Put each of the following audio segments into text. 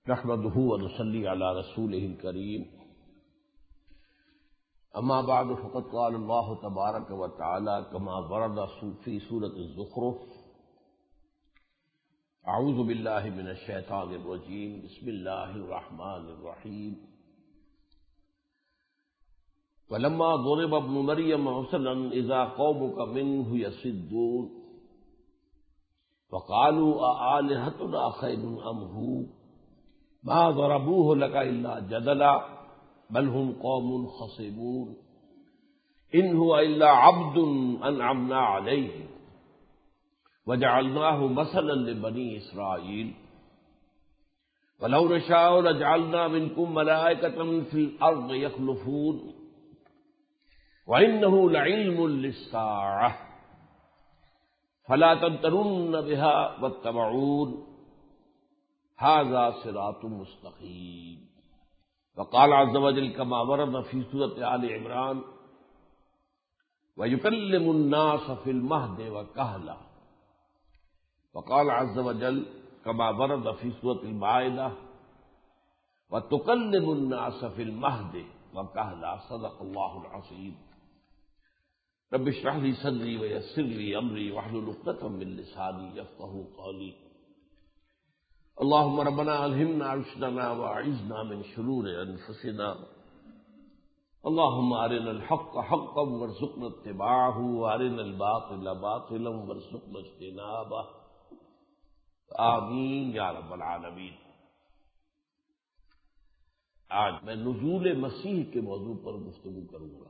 نحمده ونصلي على رسوله الكريم اما بعد فقد قال الله تبارك وتعالى كما ورد في سورة الزخرف اعوذ بالله من الشيطان الرجيم بسم الله الرحمن الرحيم ولما ضرب ابن مريم مثلا اذا قومك منه يصدون وقالوا أآلهتنا خير أم هو ما ضربوه لك إلا جدلا بل هم قوم خصمون إن هو إلا عبد أنعمنا عليه وجعلناه مثلا لبني إسرائيل ولو نشاء لجعلنا منكم ملائكة في الأرض يخلفون وإنه لعلم للساعة فلا تمترن بها واتبعون هذا صراط مستقيم وقال عز وجل كما ورد في سورة آل عمران ويكلم الناس في المهد وكهلا وقال عز وجل كما ورد في سورة المائدة وتكلم الناس في المهد وكهلا صدق الله العظيم رب اشرح لي صدري ويسر لي امري واحلل عقدة من لساني يفقهوا قولي اللهم ربنا الهمنا رشدنا واعذنا من شرور انفسنا اللهم ارنا الحق حقا وارزقنا اتباعه وارنا الباطل باطلا وارزقنا اجتنابه آمین یا رب العالمین۔ آج میں نزول مسیح کے موضوع پر گفتگو کروں گا۔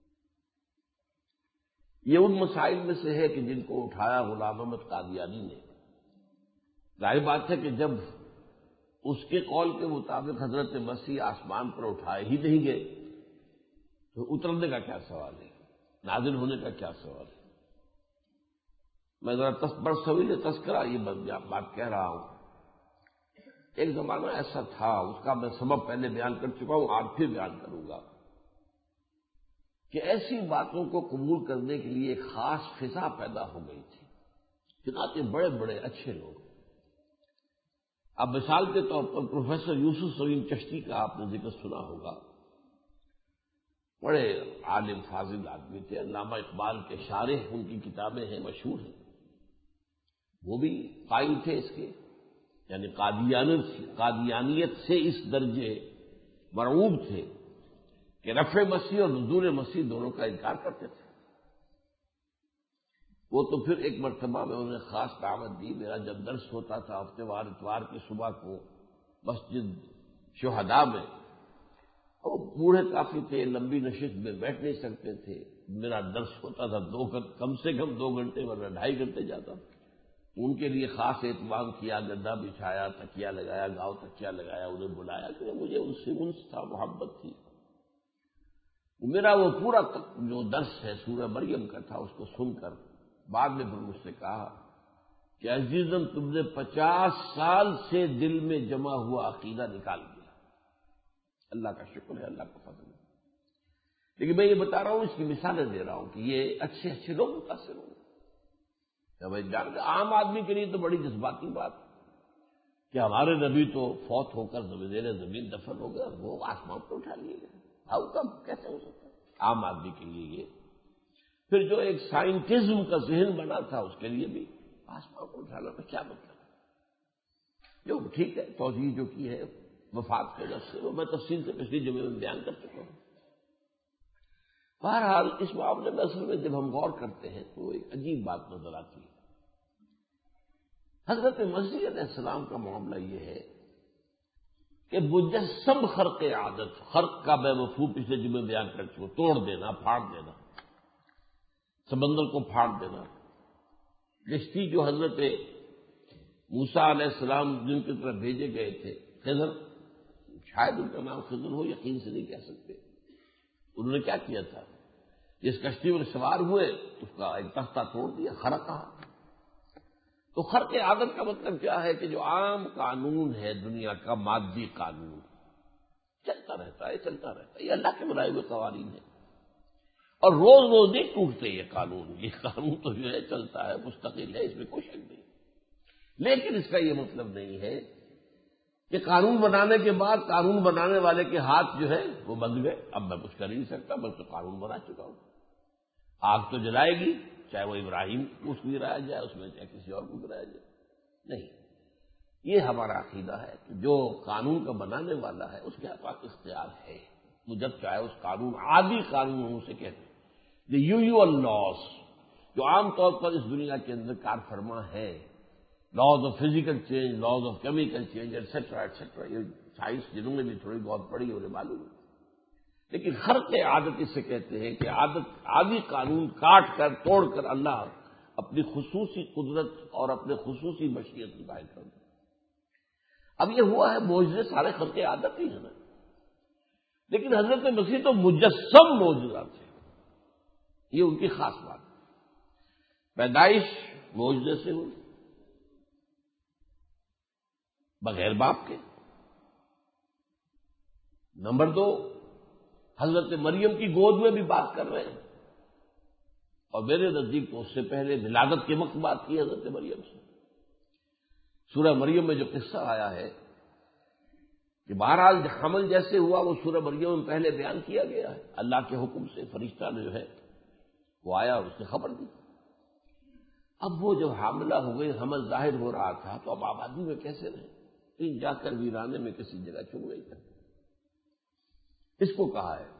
یہ ان مسائل میں سے ہے کہ جن کو اٹھایا غلام احمد قادیانی نے۔ ظاہر بات ہے کہ جب اس کے قول کے مطابق حضرت مسیح آسمان پر اٹھائے ہی نہیں گئے تو اترنے کا کیا سوال ہے، نازل ہونے کا کیا سوال ہے۔ میں ذرا برصغیر تذکرہ یہ بات کہہ رہا ہوں۔ ایک زمانہ ایسا تھا، اس کا میں سبب پہلے بیان کر چکا ہوں، آج پھر بیان کروں گا کہ ایسی باتوں کو قبول کرنے کے لیے ایک خاص فضا پیدا ہو گئی تھی۔ چنانچہ بڑے بڑے اچھے لوگ، اب مثال کے طور پر پروفیسر یوسف سلیم چشتی کا آپ نے ذکر سنا ہوگا، بڑے عالم فاضل آدمی تھے، علامہ اقبال کے شارح ان کی کتابیں ہیں، مشہور ہیں۔ وہ بھی قائل تھے اس کے، یعنی قادیانیت سے اس درجے مرعوب تھے کہ رفع مسیح اور نزول مسیح دونوں کا انکار کرتے تھے۔ وہ تو پھر ایک مرتبہ میں انہیں خاص دعوت دی۔ میرا جب درس ہوتا تھا ہفتے وار اتوار کی صبح کو مسجد شہداء میں، وہ بوڑھے کافی تھے، لمبی نشست میں بیٹھ نہیں سکتے تھے۔ میرا درس ہوتا تھا کم سے کم 2 گھنٹے ورنہ 2.5 گھنٹے جاتا تھا۔ ان کے لیے خاص اہتمام کیا، گدا بچھایا، تکیا لگایا، گاؤں تکیا لگایا، انہیں بلایا کہ مجھے ان سے انس تھا، محبت تھی۔ میرا وہ پورا جو درس ہے سورہ مریم کا تھا، اس کو سن کر بعد میں پھر مجھ سے کہا کہ عزیزم تم نے 50 سال سے دل میں جمع ہوا عقیدہ نکال دیا۔ اللہ کا شکر ہے، اللہ کا فضل ہے۔ لیکن میں یہ بتا رہا ہوں، اس کی مثالیں دے رہا ہوں کہ یہ اچھے اچھے لوگ متاثر ہوں گے۔ عام آدمی کے لیے تو بڑی جذباتی بات کہ ہمارے نبی تو فوت ہو کر زیر زمین دفن ہو گئے، وہ آسمان پر اٹھا لیے گئے، ہاؤ کم، کیسے ہو سکتا ہے؟ عام آدمی کے لیے یہ، پھر جو ایک سائنٹزم کا ذہن بنا تھا اس کے لیے بھی آسمان کو اٹھانا کا کیا مطلب ہے؟ جو ٹھیک ہے، توضیح جو کی ہے وفات کے لفظ سے، وہ میں تفصیل سے پچھلی جمعے میں بیان کر چکا ہوں۔ بہرحال اس معاملے میں اصل میں جب ہم غور کرتے ہیں تو ایک عجیب بات نظر آتی ہے۔ حضرت مسیح علیہ السلام کا معاملہ یہ ہے کہ مجسم خرق عادت، خرق کا بے مفہوم پچھلے جمعے بیان کر چکا، توڑ دینا، پھاڑ دینا، سمندر کو پھاڑ دینا۔ کشتی جو حضرت موسیٰ علیہ السلام جن کی طرف بھیجے گئے تھے، خضر، شاید ان کا نام خضر ہو، یقین سے نہیں کہہ سکتے، انہوں نے کیا کیا تھا؟ جس کشتی میں سوار ہوئے اس کا ایک تختہ توڑ دیا، خرق کہا۔ تو خرق عادت کا مطلب کیا ہے کہ جو عام قانون ہے دنیا کا، مادی قانون، چلتا رہتا ہے چلتا رہتا ہے، یہ اللہ کے بنائے ہوئے قوانین ہیں، اور روز روز نہیں ٹوٹتے یہ قانون تو جو ہے چلتا ہے، مستقل ہے، اس میں کوئی شک نہیں۔ لیکن اس کا یہ مطلب نہیں ہے کہ قانون بنانے کے بعد قانون بنانے والے کے ہاتھ جو ہے وہ بند گئے، اب میں کچھ کر ہی نہیں سکتا، میں تو قانون بنا چکا ہوں۔ آگ تو جلائے گی، چاہے وہ ابراہیم کو اس میں گرایا جائے، اس میں چاہے کسی اور کو گرایا جائے، نہیں۔ یہ ہمارا عقیدہ ہے کہ جو قانون کا بنانے والا ہے اس کے پاس اختیار ہے، وہ جب چاہے اس قانون، عادی قانون ہم اسے کہتے ہیں، دی یوزول لاس، جو عام طور پر اس دنیا کے اندر کار فرما ہے، laws of physical change, laws of chemical change, etcetera etcetera, یہ سائنس جنہوں نے بھی تھوڑی بہت پڑھی انہیں معلوم ہے۔ لیکن خرق عادت اسے کہتے ہیں کہ عادی قانون کاٹ کر توڑ کر اللہ اپنی خصوصی قدرت اور اپنے خصوصی مشیت ظاہر کر دے۔ اب یہ ہوا ہے، معجزے سارے خرق عادت ہی ہیں نا، لیکن حضرت مسیح تو مجسم معجزات تھے، یہ ان کی خاص بات ہے۔ پیدائش معجزے سے ہوئی، بغیر باپ کے۔ نمبر 2، حضرت مریم کی گود میں بھی بات کر رہے ہیں، اور میرے نزدیک تو اس سے پہلے ولادت کے وقت بات کی حضرت مریم سے۔ سورہ مریم میں جو قصہ آیا ہے کہ بہرحال حمل جیسے ہوا وہ سورہ مریم میں پہلے بیان کیا گیا ہے، اللہ کے حکم سے فرشتہ نے جو ہے وہ آیا، اس نے خبر دی۔ اب وہ جب حاملہ ہو گئی، حمل ظاہر ہو رہا تھا، تو اب آبادی میں کیسے رہے؟ کہیں جا کر ویرانے میں کسی جگہ چھپ گئی تھا۔ اس کو کہا ہے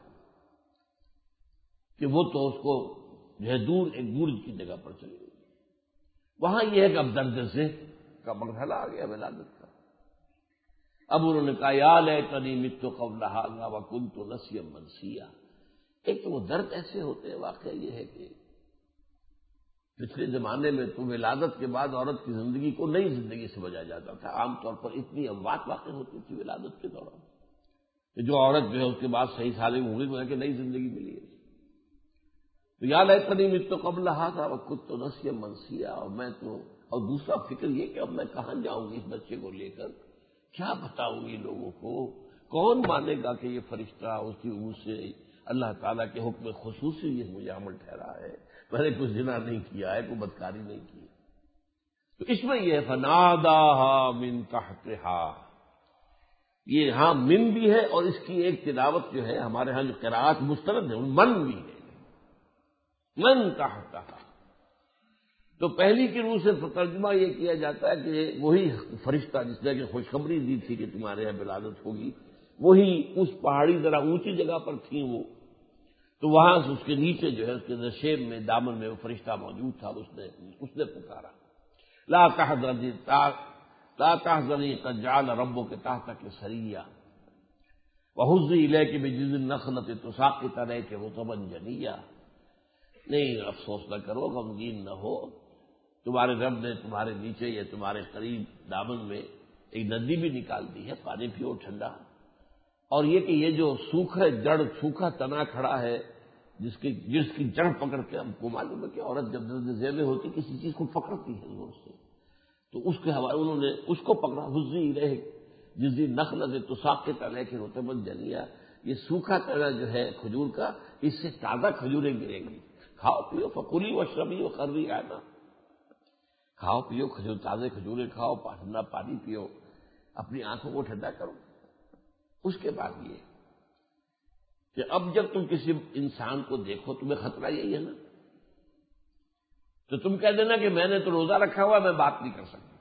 کہ وہ تو اس کو جو ہے دور ایک برج کی جگہ پر چلی گئی۔ وہاں یہ ہے کہ اب درد سے کا مرحلہ آ گیا ولادت کا۔ اب انہوں نے کہا یا لیتنی مت قبل ھذا وکنت نسیا منسیا۔ ایک تو وہ درد ایسے ہوتے ہیں، واقعہ یہ ہے کہ پچھلے زمانے میں تو ولادت کے بعد عورت کی زندگی کو نئی زندگی سمجھا جاتا تھا، عام طور پر اتنی اموات واقع ہوتی تھی ولادت کے دوران کہ جو عورت جو ہے اس کے بعد صحیح سالم ہوگی تو کہ نئی زندگی ملی ہے۔ تو یا لیتنی مت قبل ھذا وکنت نسیا منسیا، اور میں تو، اور دوسرا فکر یہ کہ اب میں کہاں جاؤں گی اس بچے کو لے کر، کیا بتاؤں گی لوگوں کو، کون مانے گا کہ یہ فرشتہ اس کی منہ سے اللہ تعالیٰ کے حکم خصوصی یہ مجھے عمل ٹھہرا ہے، میں نے کچھ زنا نہیں کیا ہے، کوئی بدکاری نہیں کی۔ تو اس میں یہ فناداہا من تحتہا، یہ ہاں من بھی ہے، اور اس کی ایک تلاوت جو ہے ہمارے ہاں جو قراءت مستند ہے ان من بھی ہے، من تحتہا۔ تو پہلی کی روح سے ترجمہ یہ کیا جاتا ہے کہ وہی فرشتہ جس نے کہ خوشخبری دی تھی کہ تمہارے یہاں ولادت ہوگی، وہی اس پہاڑی ذرا اونچی جگہ پر تھیں وہ، تو وہاں سے اس کے نیچے جو ہے اس کے نشیب میں دامن میں وہ فرشتہ موجود تھا، اس نے پکارا لا تحزنی قد جعل ربک تحتک سریا وہزی الیک بجذع النخلۃ تساقط علیک رطبا جنیا۔ نہیں، افسوس نہ کرو، غمگین نہ ہو، تمہارے رب نے تمہارے نیچے یا تمہارے قریب دامن میں ایک ندی بھی نکال دی ہے، پانی پیو ٹھنڈا۔ اور یہ کہ یہ جو سوکھا تنا کھڑا ہے جس کی جڑ پکڑ کے ہم کو معلوم ہے کہ عورت جب درد ذیل میں ہوتی کسی چیز کو پکڑتی ہے زور سے، تو اس کے حوالے انہوں نے اس کو پکڑا، حزی الیک جذع النخلۃ تساقط علیک رطبا جنیا، یہ سوکھا تنا جو ہے کھجور کا، اس سے تازہ کھجوریں گریں گی، کھاؤ پیو فکلی واشربی وقرری عینا، کھاؤ پیو کھجور، تازے کھجوریں کھاؤ، ٹھنڈا پانی پیو، اپنی آنکھوں کو ٹھنڈا کرو۔ اس کے بعد یہ کہ اب جب تم کسی انسان کو دیکھو تمہیں خطرہ یہی ہے نا، تو تم کہہ دینا کہ میں نے تو روزہ رکھا ہوا، میں بات نہیں کر سکتا۔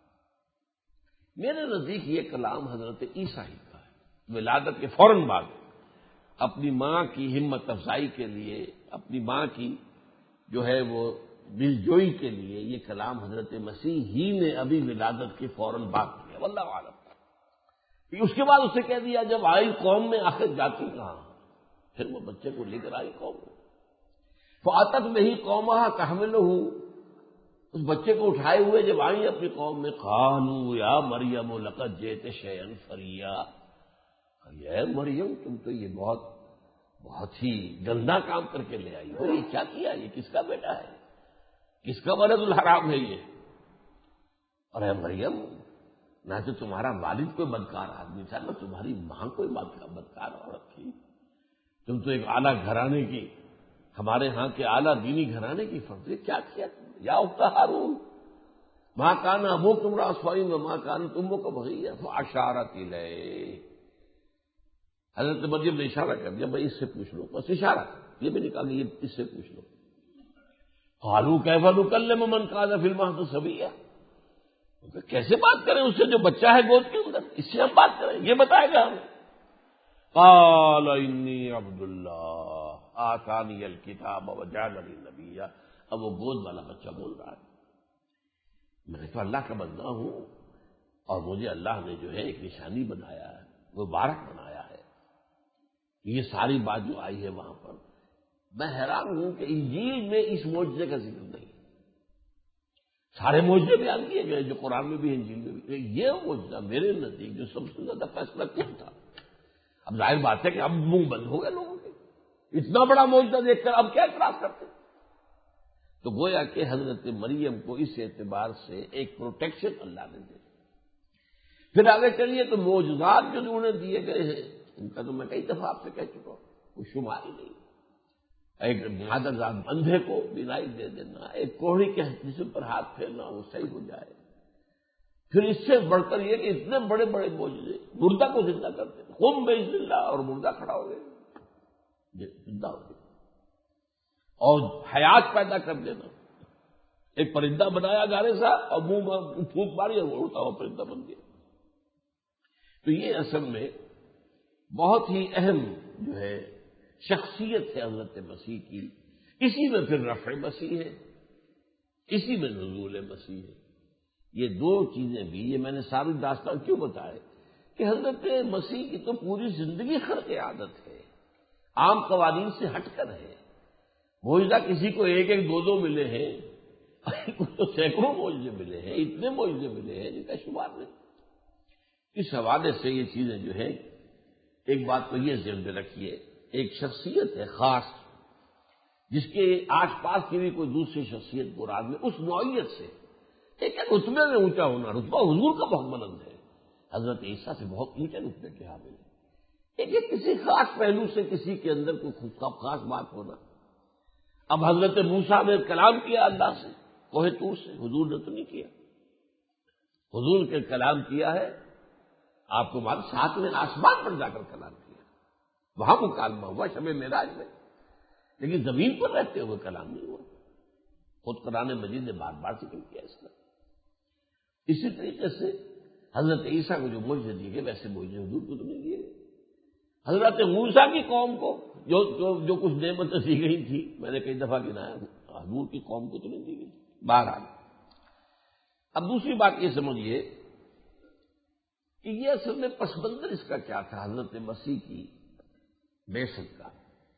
میرے نزدیک یہ کلام حضرت عیسیٰ ہی کا ہے، ولادت کے فوراً بعد اپنی ماں کی ہمت افزائی کے لیے، اپنی ماں کی جو ہے وہ دلجوئی کے لیے یہ کلام حضرت مسیح ہی نے ابھی ولادت کے فوراً بعد کیا، واللہ عالم۔ اس کے بعد اسے کہہ دیا جب آئی قوم میں آخر جاتی کہاں، پھر وہ بچے کو لے کر آئی قوم میں، فاتت بہ قومہا تحملہ، اس بچے کو اٹھائے ہوئے جب آئی اپنی قوم میں، قالوا یا مریم لقد جئت شیئا فریا، اے مریم تم تو یہ بہت ہی گندا کام کر کے لے آئی ہو، یہ کیا کیا، یہ کس کا بیٹا ہے، کس کا ولد الحرام ہے یہ؟ اور اے مریم، نہ تو تمہارا والد کوئی بدکار آدمی تھا، نہ تمہاری ماں کوئی بدکار عورت تھی، تم تو ایک اعلیٰ گھرانے کی، ہمارے ہاں کے اعلیٰ دینی گھرانے کی فرد، کیا کیا تم؟ یا اخت ہارون، ماں کان ابوکم امرأ سوء وما کانت امک بغیہ فاشارت الیہ. حضرت مریم نے اشارہ کر دیا بھائی اس سے پوچھ لو، بس اشارہ، یہ بھی نہیں کہا کہ یہ اس سے پوچھ لو. قالوا کیف نکلم من کان فی المہد صبیا، کیسے بات کریں اس سے جو بچہ ہے گود کے اندر، اس سے ہم بات کریں، یہ بتائے گا ہمیں. قال انی عبد اللہ آتانی الکتاب وجعلنی نبیا. اب وہ گود والا بچہ بول رہا ہے میں تو اللہ کا بندہ ہوں اور مجھے اللہ نے جو ہے ایک نشانی بنایا ہے، مبارک بنایا ہے. یہ ساری بات جو آئی ہے وہاں پر، میں حیران ہوں کہ انجیل میں اس معجزے کا ذکر نہیں. سارے معجزے بیان کیے گئے جو قرآن میں بھی انجیل میں بھی، یہ معجزہ میرے نزدیک جو سب سے زیادہ فیصلہ کن تھا. اب ظاہر بات ہے کہ اب منہ بند ہو گئے لوگوں کے، اتنا بڑا معجزہ دیکھ کر اب کیا اعتراض کرتے. تو گویا کہ حضرت مریم کو اس اعتبار سے ایک پروٹیکشن اللہ نے دی. پھر آگے چلیے تو معجزات جو انہیں دیے گئے ہیں ان کا تو میں کئی دفعہ آپ سے کہہ چکا ہوں، کوئی شمار ہی نہیں. ایک مادرزاد اندھے کو بینائی دے دینا، ایک کوڑی کے جسم پر ہاتھ پھیرنا وہ صحیح ہو جائے. پھر اس سے بڑھ کر یہ کہ اتنے بڑے بڑے معجزے، مردہ کو زندہ کر دینا، قم باذن اللہ، اور مردہ کھڑا ہو گیا، زندہ ہو گیا. اور حیات پیدا کر دینا، ایک پرندہ بنایا گارے سا اور منہ میں پھونک ماری اور وہ اڑتا ہوا پرندہ بن گیا. تو یہ اصل میں بہت ہی اہم جو ہے شخصیت ہے حضرت مسیح کی. اسی میں پھر رفع مسیح ہے، اسی میں نزول مسیح ہے. یہ دو چیزیں بھی، یہ میں نے ساری داستان کیوں بتائے کہ حضرت مسیح کی تو پوری زندگی خرق عادت ہے، عام قوانین سے ہٹ کر ہے. معجزہ کسی کو ایک ایک دو دو ملے ہیں، تو سینکڑوں معجزے ملے ہیں، اتنے معجزے ملے ہیں جن کا شمار نہیں. اس حوالے سے یہ چیزیں جو ہے، ایک بات تو یہ ذہن میں رکھیے، ایک شخصیت ہے خاص جس کے آس پاس کی بھی کوئی دوسری شخصیت قرآن میں اس نوعیت سے ایک رتبے میں اونچا ہونا. رتبہ حضور کا بہت بلند ہے، حضرت عیسیٰ سے بہت اونچے رتبے کے حامل ہے. ایک کسی خاص پہلو سے کسی کے اندر کوئی خاص بات ہونا. اب حضرت موسیٰ نے کلام کیا اللہ سے کوہ طور سے، حضور نے تو نہیں کیا. حضور کے کلام کیا ہے آپ کو معلوم، ساتویں آسمان پر جا کر کلام کیا، وہاں مکالمہ ہوا شب معراج میں، لیکن زمین پر رہتے ہوئے کلام نہیں ہوا. خود قرآن مجید نے بار بار ذکر کیا اس کا. اسی طریقے سے حضرت عیسیٰ کو جو معجزے دیے گئے ویسے معجزے حضور کو تو نہیں دیے گئے. حضرت موسیٰ کی قوم کو جو کچھ نعمتیں دی گئی تھی، میں نے کئی دفعہ گنایا، حضور کی قوم کو تو نہیں دی گئی. بہرحال اب دوسری بات یہ سمجھیے کہ یہ اصل میں پس منظر اس کا کیا تھا حضرت مسیح کی بعثت کا.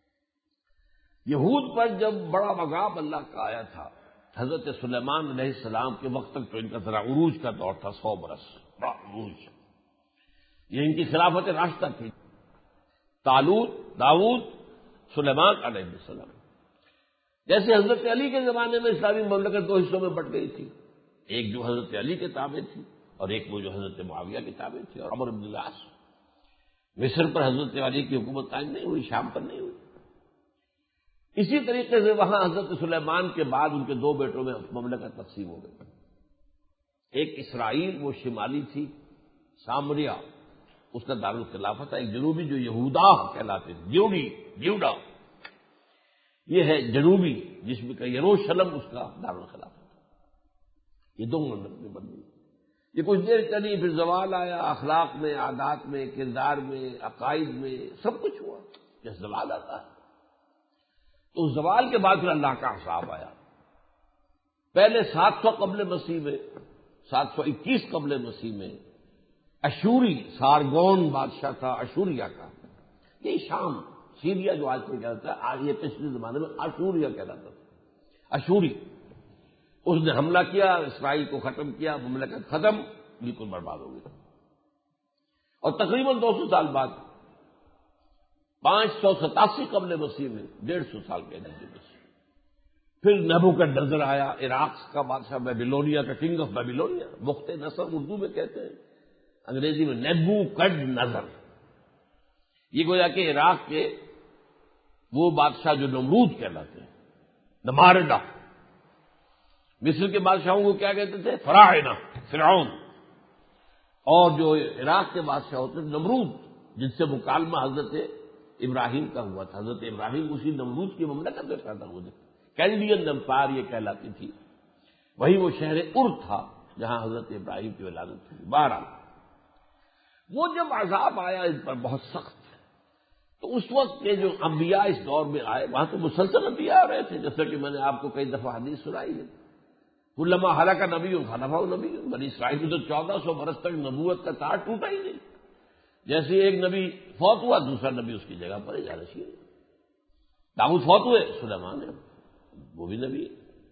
یہود پر جب بڑا عذاب اللہ کا آیا تھا، حضرت سلیمان علیہ السلام کے وقت تک تو ان کا ذرا عروج کا دور تھا، 100 برس بڑا عروج، یہ ان کی خلافت راشدہ تھی. طالوت، داؤد، سلیمان علیہ السلام. جیسے حضرت علی کے زمانے میں اسلامی مملکت دو حصوں میں بٹ گئی تھی، ایک جو حضرت علی کے تابع تھی اور ایک وہ جو حضرت معاویہ کے تابع تھی، اور عمرو بن العاص. مصر پر حضرت علی کی حکومت قائم نہیں ہوئی، شام پر نہیں ہوئی. اسی طریقے سے وہاں حضرت سلیمان کے بعد ان کے دو بیٹوں میں مملکت تقسیم ہو گئی. ایک اسرائیل وہ شمالی تھی، سامریا اس کا دارالخلافت ہے. ایک جنوبی جو یہودا کہلاتے ہیں، دیوڈا یہ ہے جنوبی، جس میں کہ یروشلم اس کا دارالخلافت ہے. یہ دو مملکتیں بن گئی. یہ کچھ دیر چلی، پھر زوال آیا، اخلاق میں، عادات میں، کردار میں، عقائد میں، سب کچھ ہوا. جیسے زوال آتا ہے تو زوال کے بعد پھر اللہ کا عذاب آیا. پہلے 700 قبل مسیح میں، 721 قبل مسیح میں اشوری سارگون بادشاہ تھا اشوریا کا. یہ شام سیریا جو آج کل کہلاتا ہے، آج یہ پچھلے زمانے میں اشوریا کہلاتا تھا. اشوری اس نے حملہ کیا، اسرائیل کو ختم کیا، مملکت ختم، بالکل برباد ہو گئی. اور تقریباً 200 سال بعد 587 قبل مسیح میں 150 سال کے نزدیک پھر نبوکدنضر آیا، عراق کا بادشاہ، بیبیلونیا کا، کنگ آف بیبیلونیا، مخت نصر اردو میں کہتے ہیں، انگریزی میں نیبوکڈنضر. یہ گویا کہ عراق کے وہ بادشاہ جو نمرود کہلاتے ہیں، نماردہ. مصر کے بادشاہوں کو کیا کہتے تھے؟ فراعنہ، فرعون. اور جو عراق کے بادشاہ ہوتے تھے نمرود، جن سے مکالمہ حضرت ابراہیم کا ہوا تھا. حضرت ابراہیم اسی نمرود کی مملکت میں پیدا ہوئے. کیلڈین امپائر یہ کہلاتی تھی. وہی وہ شہر ار تھا جہاں حضرت ابراہیم کی ولادت ہوئی. 12 وہ جب عذاب آیا ان پر بہت سخت، تو اس وقت کے جو انبیاء اس دور میں آئے وہاں تو مسلسل انبیاء آ رہے تھے، جیسا کہ میں نے آپ کو کئی دفعہ حدیث سنائی ہے. کلما ہلاک نبی خلفہ نبی. بنی اسرائیل میں تو 1400 برس تک نبوت کا تار ٹوٹا ہی نہیں. جیسے ایک نبی فوت ہوا دوسرا نبی اس کی جگہ پر جانشین. داؤد فوت ہوئے، سلیمان ہے وہ بھی نبی ہے.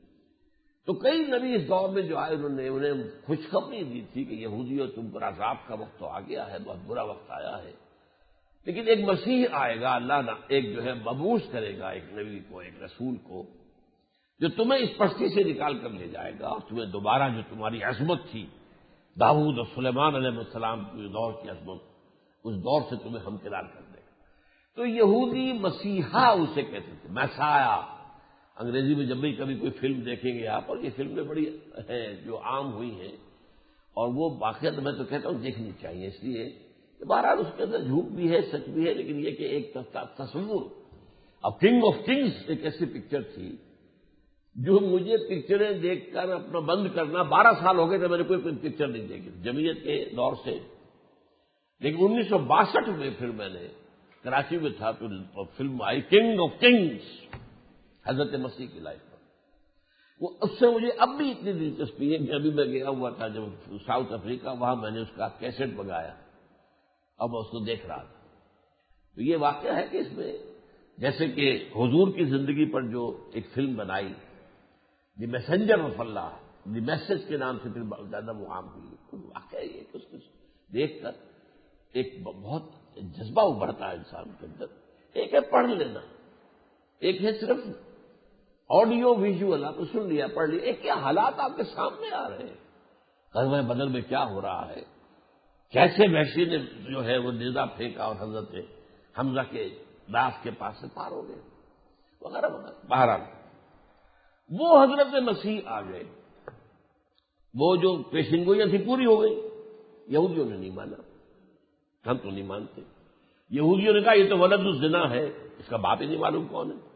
تو کئی نبی اس دور میں جو آئے انہیں خوشخبری دی تھی کہ یہودیوں تم پر عذاب کا وقت تو آ گیا ہے، بہت برا وقت آیا ہے، لیکن ایک مسیح آئے گا، اللہ ایک جو ہے مبعوث کرے گا ایک نبی کو، ایک رسول کو، جو تمہیں اس پستی سے نکال کر لے جائے گا اور تمہیں دوبارہ جو تمہاری عظمت تھی داؤد اور سلیمان علیہ السلام کے دور کی عظمت، اس دور سے تمہیں ہمکنار کر دے گا. تو یہودی مسیحا اسے کہتے تھے، میسایا. انگریزی میں جب بھی کبھی کوئی فلم دیکھیں گے آپ، اور یہ فلمیں بڑی ہیں جو عام ہوئی ہیں، اور وہ باقاعدہ میں تو کہتا ہوں دیکھنی چاہیے، اس لیے بہرحال اس کے اندر جھوٹ بھی ہے سچ بھی ہے، لیکن یہ کہ ایک تصور. اب کنگ آف کنگز ایک ایسی پکچر تھی جو مجھے پکچریں دیکھ کر اپنا بند کرنا 12 سال ہو گئے تھے، میں نے کوئی پکچر نہیں دیکھی جمعیت کے دور سے. لیکن 1962 میں پھر میں نے کراچی میں تھا تو فلم آئی کنگ آف کنگز، حضرت مسیح کی لائف پر. وہ اس سے مجھے اب بھی اتنی دلچسپی ہے کہ ابھی میں گیا ہوا تھا جب ساؤتھ افریقہ، وہاں میں نے اس کا کیسٹ منگایا، اب میں اس کو دیکھ رہا تھا. تو یہ واقعہ ہے کہ اس میں جیسے کہ حضور کی زندگی پر جو ایک فلم بنائی دی میسنجر آف اللہ، دی میسج کے نام سے پھر زیادہ مقام ہوئی. واقعہ یہ کہ اس کو دیکھ کر ایک بہت جذبہ ابھرتا ہے انسان کے اندر. ایک ہے پڑھ لینا، ایک ہے صرف آڈیو ویژول، آپ نے سن لیا پڑھ لیا. ایک کیا حالات آپ کے سامنے آ رہے ہیں، غزوہ بدر میں کیا ہو رہا ہے، کیسے وحشی نے جو ہے وہ نیزہ پھینکا اور حضرت حمزہ کے داس کے پاس سے پار ہو گئے وغیرہ وغیرہ. بہرحال وہ حضرت مسیح آ گئے، وہ جو پیشنگوئیاں تھی پوری ہو گئی. یہودیوں نے نہیں مانا، ہم تو نہیں مانتے. یہودیوں نے کہا یہ تو ولد الزنا ہے، اس کا باپ ہی نہیں معلوم کون ہے.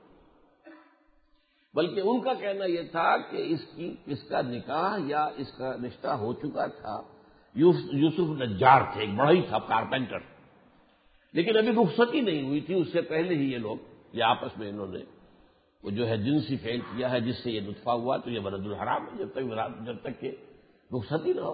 بلکہ ان کا کہنا یہ تھا کہ اس کا نکاح یا اس کا رشتہ ہو چکا تھا. یوسف نجار تھے، ایک بڑا ہی تھا کارپینٹر، لیکن ابھی رخصتی نہیں ہوئی تھی. اس سے پہلے ہی یہ آپس میں انہوں نے وہ جو ہے جنسی فعل کیا ہے، جس سے یہ نطفہ ہوا، تو یہ ولد الحرام ہے جب تک کہ رخصتی نہ ہو.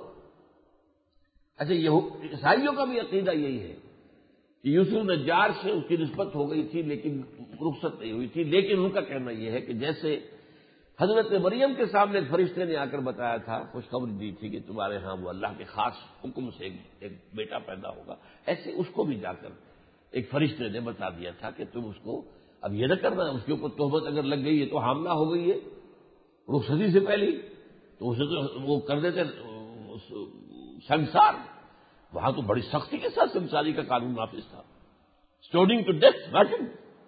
اچھا، عیسائیوں کا بھی عقیدہ یہی ہے کہ یوسف نجار سے اس کی نسبت ہو گئی تھی لیکن رخصت نہیں ہوئی تھی. لیکن ان کا کہنا یہ ہے کہ جیسے حضرت مریم کے سامنے ایک فرشتے نے آ کر بتایا تھا، خوشخبری دی تھی کہ تمہارے ہاں وہ اللہ کے خاص حکم سے ایک بیٹا پیدا ہوگا، ایسے اس کو بھی جا کر ایک فرشتے نے بتا دیا تھا کہ تم اس کو اب یہ نہ کرنا، اس کے اوپر تہمت اگر لگ گئی ہے تو حاملہ ہو گئی ہے رخصتی سے پہلے، تو اسے تو وہ کر دیتے سنسار. وہاں تو بڑی سختی کے ساتھ سنساری کا قانون نافذ تھا، اسٹوننگ ٹو ڈیتھ واکنگ.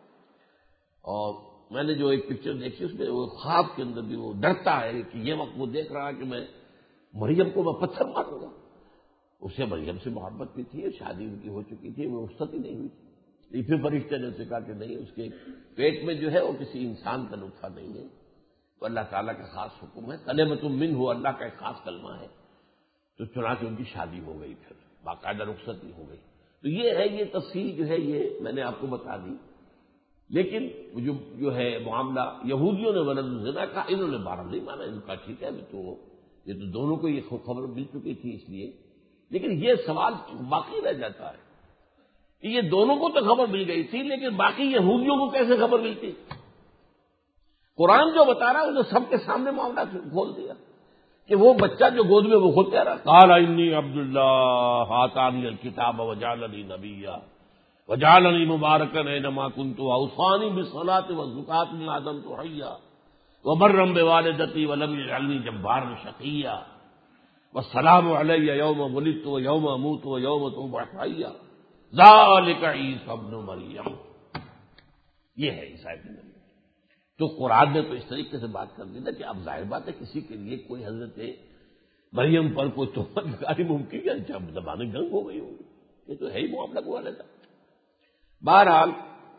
اور میں نے جو ایک پکچر دیکھی اس میں وہ خواب کے اندر بھی وہ ڈرتا ہے کہ یہ وقت وہ دیکھ رہا ہے کہ میں مریم کو میں پتھر ماروں گا. اسے مریم سے محبت بھی تھی، شادی ان کی ہو چکی تھی، وہ رخصت ہی نہیں ہوئی تھی. پھر فرشتے نے اسے کہا کہ نہیں، اس کے پیٹ میں جو ہے وہ کسی انسان کا نطفہ نہیں ہے، وہ اللہ تعالیٰ کا خاص حکم ہے، کلمۃ منہ، اللہ کا ایک خاص کلمہ ہے. تو چنانچہ ان کی شادی ہو گئی، پھر باقاعدہ رخصت ہی ہو گئی. تو یہ ہے، یہ تفصیل جو ہے یہ میں نے آپ کو بتا دی. لیکن جو ہے معاملہ یہودیوں نے ولد الزنا کہا، انہوں نے 12 نہیں مانا. ان کا ٹھیک ہے، تو یہ تو دونوں کو یہ خبر مل چکی تھی اس لیے. لیکن یہ سوال باقی رہ جاتا ہے کہ یہ دونوں کو تو خبر مل گئی تھی، لیکن باقی یہودیوں کو کیسے خبر ملتی؟ قرآن جو بتا رہا ہے انہوں نے سب کے سامنے معاملہ کھول دیا کہ وہ بچہ جو گود میں وہ خود کہہ رہا قال انی عبد اللہ آتانی الکتاب وجعلنی نبیا وجعلنی مبارکا اینما کنت واوصانی بالصلاۃ والزکاۃ ما دمت حیا وبرا بوالدتی ولم یجعلنی جبارا شقیا والسلام علی یوم ولدت ویوم اموت ویوم ابعث حیا ذالک عیسی ابن مریم. یہ ہے عیسی ابن مریم. تو قرآن نے تو اس طریقے سے بات کر دی نا کہ اب ظاہر بات ہے کسی کے لیے کوئی حضرت مریم پر کوئی تہمت لگانی ممکن ہے، جب زبانیں گنگ ہو گئی ہوگی، یہ تو ہے ہی معاملہ کو لیتا۔ بہرحال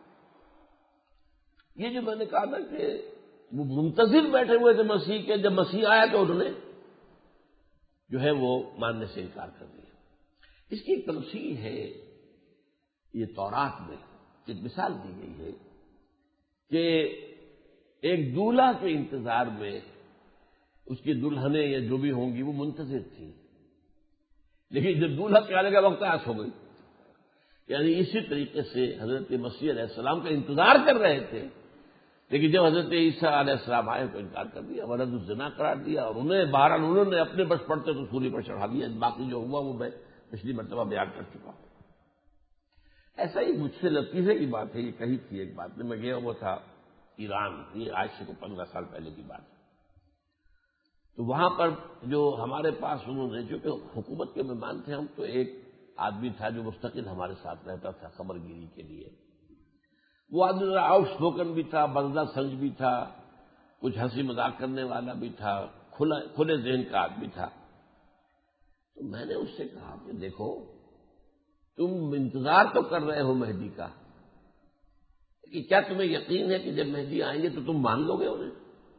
یہ جو میں نے کہا نا کہ وہ منتظر بیٹھے ہوئے تھے مسیح کے، جب مسیح آیا تو انہوں نے جو ہے وہ ماننے سے انکار کر دیا۔ اس کی ایک تمثیل ہے یہ تورات میں، ایک مثال دی گئی ہے کہ ایک دولہا کے انتظار میں اس کی دلہنیں یا جو بھی ہوں گی وہ منتظر تھی، لیکن جب دولہا کے آنے کا وقت آیا ہو گئی۔ یعنی اسی طریقے سے حضرت مسیح علیہ السلام کا انتظار کر رہے تھے، لیکن جب حضرت عیسیٰ علیہ السلام آئے تو انکار کر دیا، ولد الزنا قرار دیا، اور بہرحال انہوں نے اپنے بس پڑتے تو سولی پر چڑھا دیا۔ باقی جو ہوا وہ میں پچھلی مرتبہ بیان کر چکا ہوں۔ ایسا ہی مجھ سے لطیفے کی بات ہے، یہ کہی تھی ایک بات میں گیا ہوا تھا ایران، یہ آج سے 15 سال پہلے کی بات ہے۔ تو وہاں پر جو ہمارے پاس انہوں نے، جو کہ حکومت کے مہمان تھے ہم، تو ایک آدمی تھا جو مستقل ہمارے ساتھ رہتا تھا خبر گیری کے لیے۔ وہ آدمی آؤٹ اسپوکن بھی تھا، بندہ سنج بھی تھا، کچھ ہنسی مذاق کرنے والا بھی تھا، کھلے ذہن کا آدمی تھا۔ تو میں نے اس سے کہا کہ دیکھو، تم انتظار تو کر رہے ہو مہدی کا، کہ کیا تمہیں یقین ہے کہ جب مہدی آئیں گے تو تم مان لو گے انہیں؟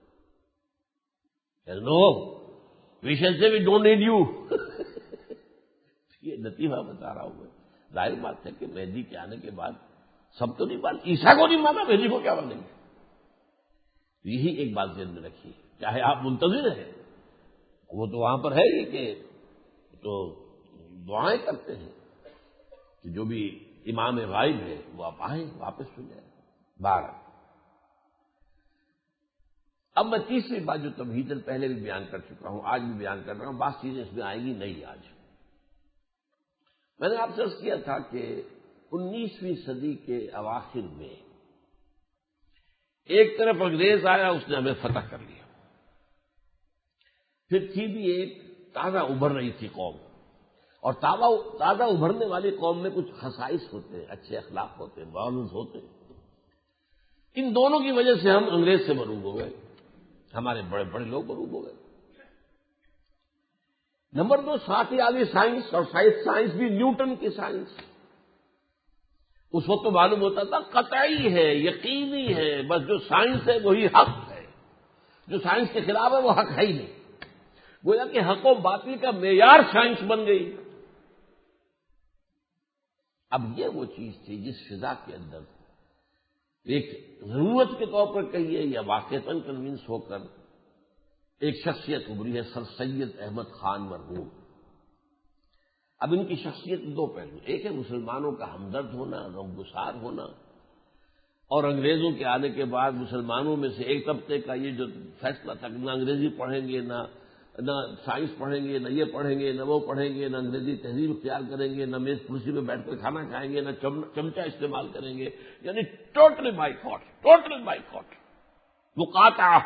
نو، وی شیل سے وی ڈونٹ نیڈ یو۔ یہ لطیفہ بتا رہا ہوں میں۔ ظاہر بات ہے کہ مہدی کے آنے کے بعد سب تو نہیں مان، عیسیٰ کو نہیں مانا، مہدی کو کیا مانیں گے؟ یہی ایک بات ذہن میں رکھیے، چاہے آپ منتظر ہیں، وہ تو وہاں پر ہے ہی کہ تو دعائیں کرتے ہیں کہ جو بھی امام غائب ہے وہ آپ آئیں، واپس ہو جائیں۔ 12 اب میں تیسری بات جو تمہید پہلے بھی بیان کر چکا ہوں، آج بھی بیان کر رہا ہوں، بعض چیزیں اس میں آئیں گی نہیں آج۔ میں نے آپ سے عرض کیا تھا کہ 19ویں صدی کے اواخر میں ایک طرف انگریز آیا، اس نے ہمیں فتح کر لیا، پھر تھی بھی ایک تازہ ابھر رہی تھی قوم، اور تازہ ابھرنے والی قوم میں کچھ خصائص ہوتے ہیں، اچھے اخلاق ہوتے ہیں، ویلیوز ہوتے ہیں۔ ان دونوں کی وجہ سے ہم انگریز سے مروب ہو گئے، ہمارے بڑے بڑے لوگ مروب ہو گئے۔ نمبر 2، ساتھ ہی آگے سائنس، اور سائنس بھی نیوٹن کی سائنس۔ اس وقت تو معلوم ہوتا تھا قطعی ہے، یقینی ہے، بس جو سائنس ہے وہی حق ہے، جو سائنس کے خلاف ہے وہ حق ہے ہی نہیں۔ گویا کہ حق و باطل کا معیار سائنس بن گئی۔ اب یہ وہ چیز تھی جس فضا کے اندر ایک ضرورت کے طور پر کہیے یا واقعتاً کنوینس ہو کر ایک شخصیت ابھری ہے، سر سید احمد خان مرحوم۔ اب ان کی شخصیت 2 پہلو، ایک ہے مسلمانوں کا ہمدرد ہونا، غمگسار ہونا، اور انگریزوں کے آنے کے بعد مسلمانوں میں سے ایک طبقے کا یہ جو فیصلہ تھا کہ نہ انگریزی پڑھیں گے، نہ سائنس پڑھیں گے، نہ یہ پڑھیں گے، نہ وہ پڑھیں گے، نہ انگریزی تہذیب اختیار کریں گے، نہ میز کرسی پہ بیٹھ کر کھانا کھائیں گے، نہ چمچہ استعمال کریں گے، یعنی ٹوٹلی بائیکاٹ، مقاطعہ،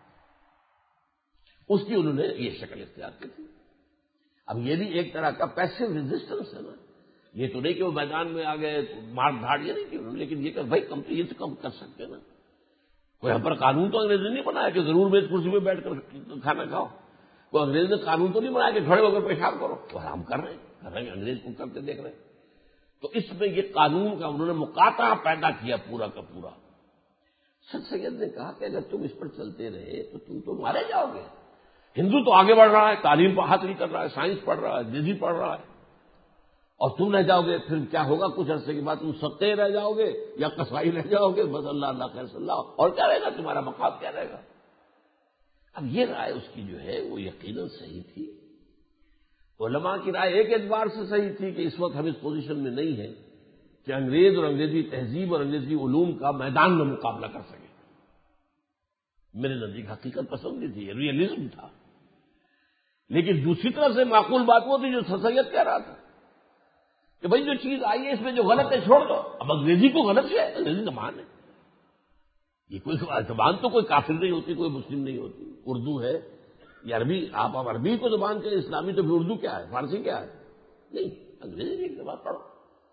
اس کی انہوں نے یہ شکل اختیار کی تھی۔ اب یہ بھی ایک طرح کا پیسو ریزسٹنس ہے نا، یہ تو نہیں کہ وہ میدان میں آ گئے مار دھاڑ، یہ نہیں کی انہوں نے، لیکن یہ کہ بھائی یہ تو کم کر سکتے نا، کوئی ہم پر قانون تو انگریز نے نہیں بنایا کہ ضرور میز کرسی پہ بیٹھ کر کھانا کھاؤ، کوئی انگریز نے قانون تو نہیں بنایا کہ کھڑے ہو کر پیشاب کرو، تو ہم کر رہے ہیں، انگریز کو کرتے دیکھ رہے ہیں۔ تو اس میں یہ قانون کا انہوں نے مقاطعہ پیدا کیا پورا کا پورا۔ سر سید نے کہا کہ اگر تم اس پر چلتے رہے تو تم تو مارے جاؤ گے۔ ہندو تو آگے بڑھ رہا ہے، تعلیم پر حاصل کر رہا ہے، سائنس پڑھ رہا ہے، انگریزی پڑھ رہا ہے، اور تم رہ جاؤ گے، پھر کیا ہوگا؟ کچھ عرصے کے بعد تم ستے رہ جاؤ گے یا قصائی رہ جاؤ گے، بس اللہ اللہ خیر صلی اللہ، اور کیا رہے گا تمہارا مقام، کیا رہے گا؟ اب یہ رائے اس کی جو ہے وہ یقیناً صحیح تھی۔ علماء کی رائے ایک اعتبار سے صحیح تھی کہ اس وقت ہم اس پوزیشن میں نہیں ہیں کہ انگریز اور انگریزی تہذیب اور انگریزی علوم کا میدان میں مقابلہ کر سکیں۔ میرے نزدیک حقیقت پسند بھی تھی، ریئلزم تھا، لیکن دوسری طرف سے معقول بات وہ تھی جو سید کہہ رہا تھا کہ بھائی جو چیز آئی ہے اس میں جو غلط ہے چھوڑ دو۔ اب انگریزی کو غلط ہے، انگریزی زبان ہے، یہ کوئی زبان تو کوئی کافر نہیں ہوتی، کوئی مسلم نہیں ہوتی، اردو ہے یا عربی، آپ عربی کو زبان کہیں، اسلامی تو پھر اردو کیا ہے، فارسی کیا ہے؟ نہیں، انگریزی کی ایک زبان پڑھو۔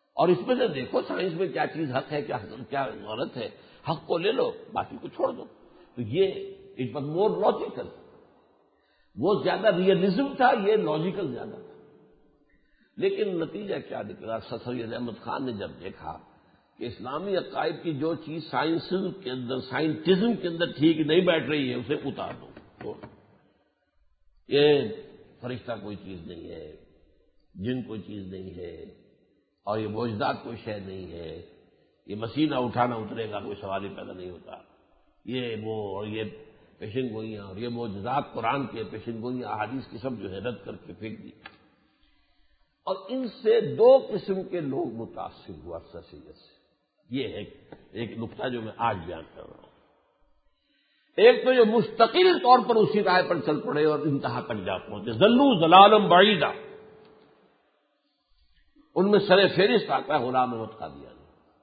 اور اس میں سے دیکھو سائنس میں کیا چیز حق ہے، کیا غلط ہے، حق کو لے لو، باقی کو چھوڑ دو. تو یہ اٹ واز مور لاجیکل. وہ زیادہ ریئلزم تھا، یہ لاجیکل زیادہ تھا. لیکن نتیجہ کیا نکلا؟ سر سید احمد خان نے جب دیکھا کہ اسلامی عقائد کی جو چیز سائنسزم کے اندر، سائنٹزم کے اندر ٹھیک نہیں بیٹھ رہی ہے، اسے اتار دو. تو یہ فرشتہ کوئی چیز نہیں ہے، جن کوئی چیز نہیں ہے، اور یہ معجزات کوئی شے نہیں ہے، یہ مسیح نہ اٹھانا اترے گا، کوئی سوال ہی پیدا نہیں ہوتا. یہ وہ اور یہ پیشن گوئیاں اور یہ معجزات قرآن کے پیشن گوئیاں احادیث کی سب جو ہے رد کر کے پھینک دی. اور ان سے دو قسم کے لوگ متاثر ہوا سر سید سے. یہ ہے ایک نقطہ جو میں آج بیان کر رہا ہوں. ایک تو جو مستقل طور پر اسی رائے پر چل پڑے اور انتہا تک جا پہنچے، ذلوا ضلالا بعیدا. ان میں سر فہرست آتا ہے غلام احمد قادیانی.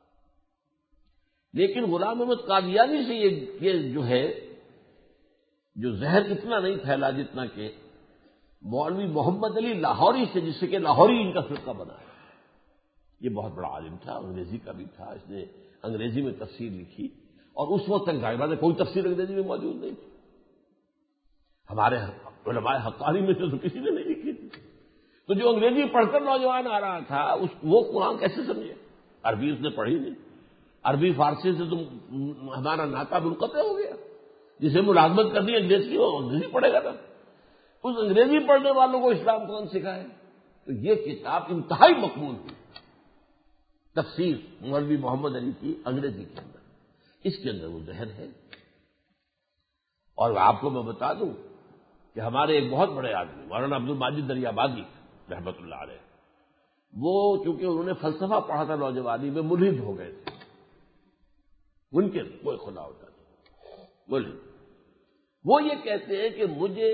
لیکن غلام احمد قادیانی سے یہ جو ہے جو زہر اتنا نہیں پھیلا جتنا کہ مولوی محمد علی لاہوری سے، جس سے کہ لاہوری ان کا فرقہ بنا ہے. یہ بہت بڑا عالم تھا، انگریزی کا بھی تھا، اس نے انگریزی میں تفسیر لکھی، اور اس وقت تک ظاہر بات ہے کوئی تفسیر انگریزی میں موجود نہیں تھی. ہمارے علماء حقانی میں سے تو کسی نے نہیں لکھی تھی. تو جو انگریزی پڑھ کر نوجوان آ رہا تھا وہ قرآن کیسے سمجھے؟ عربی اس نے پڑھی نہیں. عربی فارسی سے تو ہمارا ناطہ منقطع ہو گیا. جسے ملازمت کرنی انگریز کی، وہ انگریزی پڑھے گا. تب اس انگریزی پڑھنے والوں کو اسلام کون سکھائے؟ تو یہ کتاب انتہائی مقبول ہوئی، تفسیر مولوی محمد علی کی انگریزی کے اندر. اس کے اندر وہ زہر ہے. اور آپ کو میں بتا دوں کہ ہمارے ایک بہت بڑے آدمی مولانا عبد الماجد دریابادی رحمۃ اللہ علیہ، وہ چونکہ انہوں نے فلسفہ پڑھا تھا نوجوانی میں، ملحد ہو گئے تھے. ان کے کوئی خدا ہوتا نہیں، ملحد. وہ یہ کہتے ہیں کہ مجھے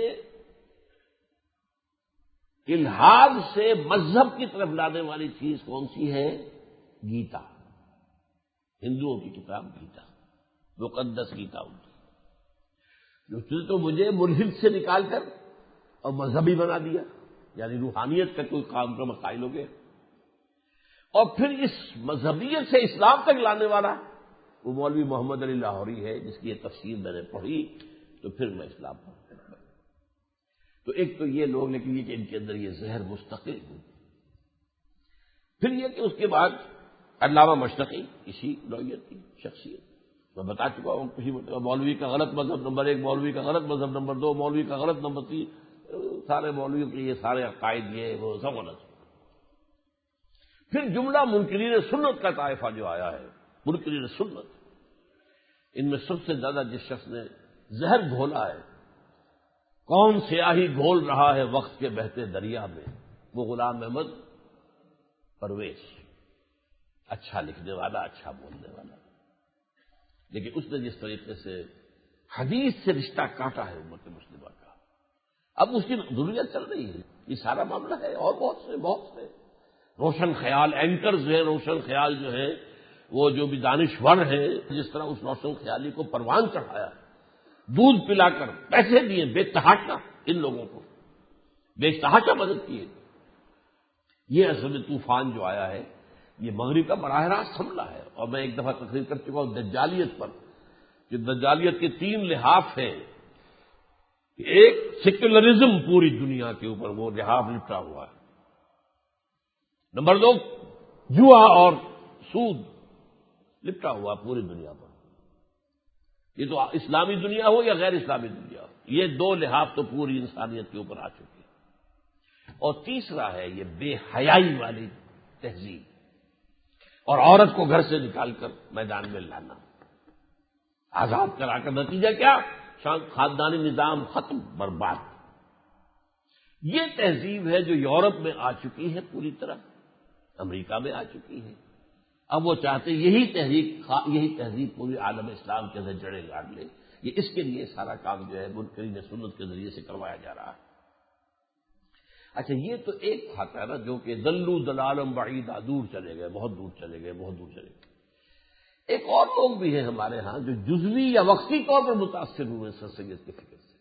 الحاد سے مذہب کی طرف لانے والی چیز کون سی ہے؟ گیتا. ہندوؤں کی کتاب گیتا، مقدس گیتا ان کی. جو تو مجھے ملحد سے نکال کر اور مذہبی بنا دیا، یعنی روحانیت کا کوئی کام کا مسائل ہو گیا. اور پھر اس مذہبیت سے اسلام تک لانے والا وہ مولوی محمد علی لاہوری ہے، جس کی یہ تفسیر میں نے پڑھی تو پھر میں اسلام پڑھ. تو ایک تو یہ لوگ، لیکن یہ کہ ان کے اندر یہ زہر مستقل ہوئی. پھر یہ کہ اس کے بعد علامہ مشتقی اسی نوعیت کی شخصیت. میں بتا چکا ہوں کسی مولوی کا غلط مذہب نمبر 1، مولوی کا غلط مذہب نمبر 2، مولوی کا غلط نمبر 3. سارے مولویوں کے یہ سارے عقائد یہ وہ سب غلط. پھر جملہ منکرین سنت کا طائفہ جو آیا ہے، منکرین سنت، ان میں سب سے زیادہ جس شخص نے زہر گھولا ہے، کون سیاہی گھول رہا ہے وقت کے بہتے دریا میں، وہ غلام احمد پرویز. اچھا لکھنے والا، اچھا بولنے والا، لیکن اس نے جس طریقے سے حدیث سے رشتہ کاٹا ہے امت مسلمہ کا، اب اس کی ضروریت چل رہی ہے. یہ سارا معاملہ ہے. اور بہت سے روشن خیال اینکرز ہیں، روشن خیال جو ہے وہ جو بھی دانشور ہیں، جس طرح اس روشن خیالی کو پروان چڑھایا، دودھ پلا کر پیسے دیے بے تحاشا، ان لوگوں کو بے تحاشا مدد کیے. یہ اصل طوفان جو آیا ہے یہ مغرب کا براہ راست حملہ ہے. اور میں ایک دفعہ تقریر کر چکا ہوں دجالیت پر، کہ دجالیت کے 3 لحاف ہیں. ایک سیکولرزم پوری دنیا کے اوپر وہ لحاف لپٹا ہوا ہے. نمبر 2 جوا اور سود لپٹا ہوا پوری دنیا پر. یہ تو اسلامی دنیا ہو یا غیر اسلامی دنیا ہو، یہ 2 لحاف تو پوری انسانیت کے اوپر آ چکے ہیں. اور تیسرا ہے یہ بے حیائی والی تہذیب، اور عورت کو گھر سے نکال کر میدان میں لانا، آزاد کرا کر. نتیجہ کیا؟ خاندانی نظام ختم، برباد. یہ تہذیب ہے جو یورپ میں آ چکی ہے پوری طرح، امریکہ میں آ چکی ہے. اب وہ چاہتے یہی تہذیب پوری عالم اسلام کے اندر جڑے گاڑ لے. یہ اس کے لیے سارا کام جو ہے منکرین سنت کے ذریعے سے کروایا جا رہا ہے. اچھا، یہ تو ایک کھاتا ہے نا جو کہ ضلوا ضلالا بعیدا، دور چلے گئے، بہت دور چلے گئے، بہت دور چلے گئے. ایک اور لوگ بھی ہیں ہمارے ہاں جو جزوی یا وقتی طور پر متاثر ہوئے سر سید کی فکر سے.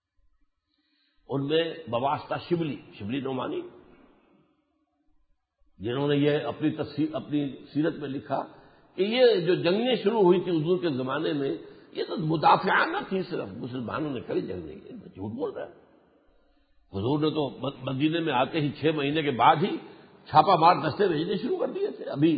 ان میں بواسطہ شبلی نعمانی، جنہوں نے یہ اپنی سیرت میں لکھا کہ یہ جو جنگیں شروع ہوئی تھی حضور کے زمانے میں یہ تو مدافعانہ تھی، صرف مسلمانوں نے کبھی جنگ نہیں کی. جھوٹ بول رہا ہے. حضور نے تو مدینے میں آتے ہی 6 مہینے کے بعد ہی چھاپا مار دستے بھیجنے شروع کر دیے تھے. ابھی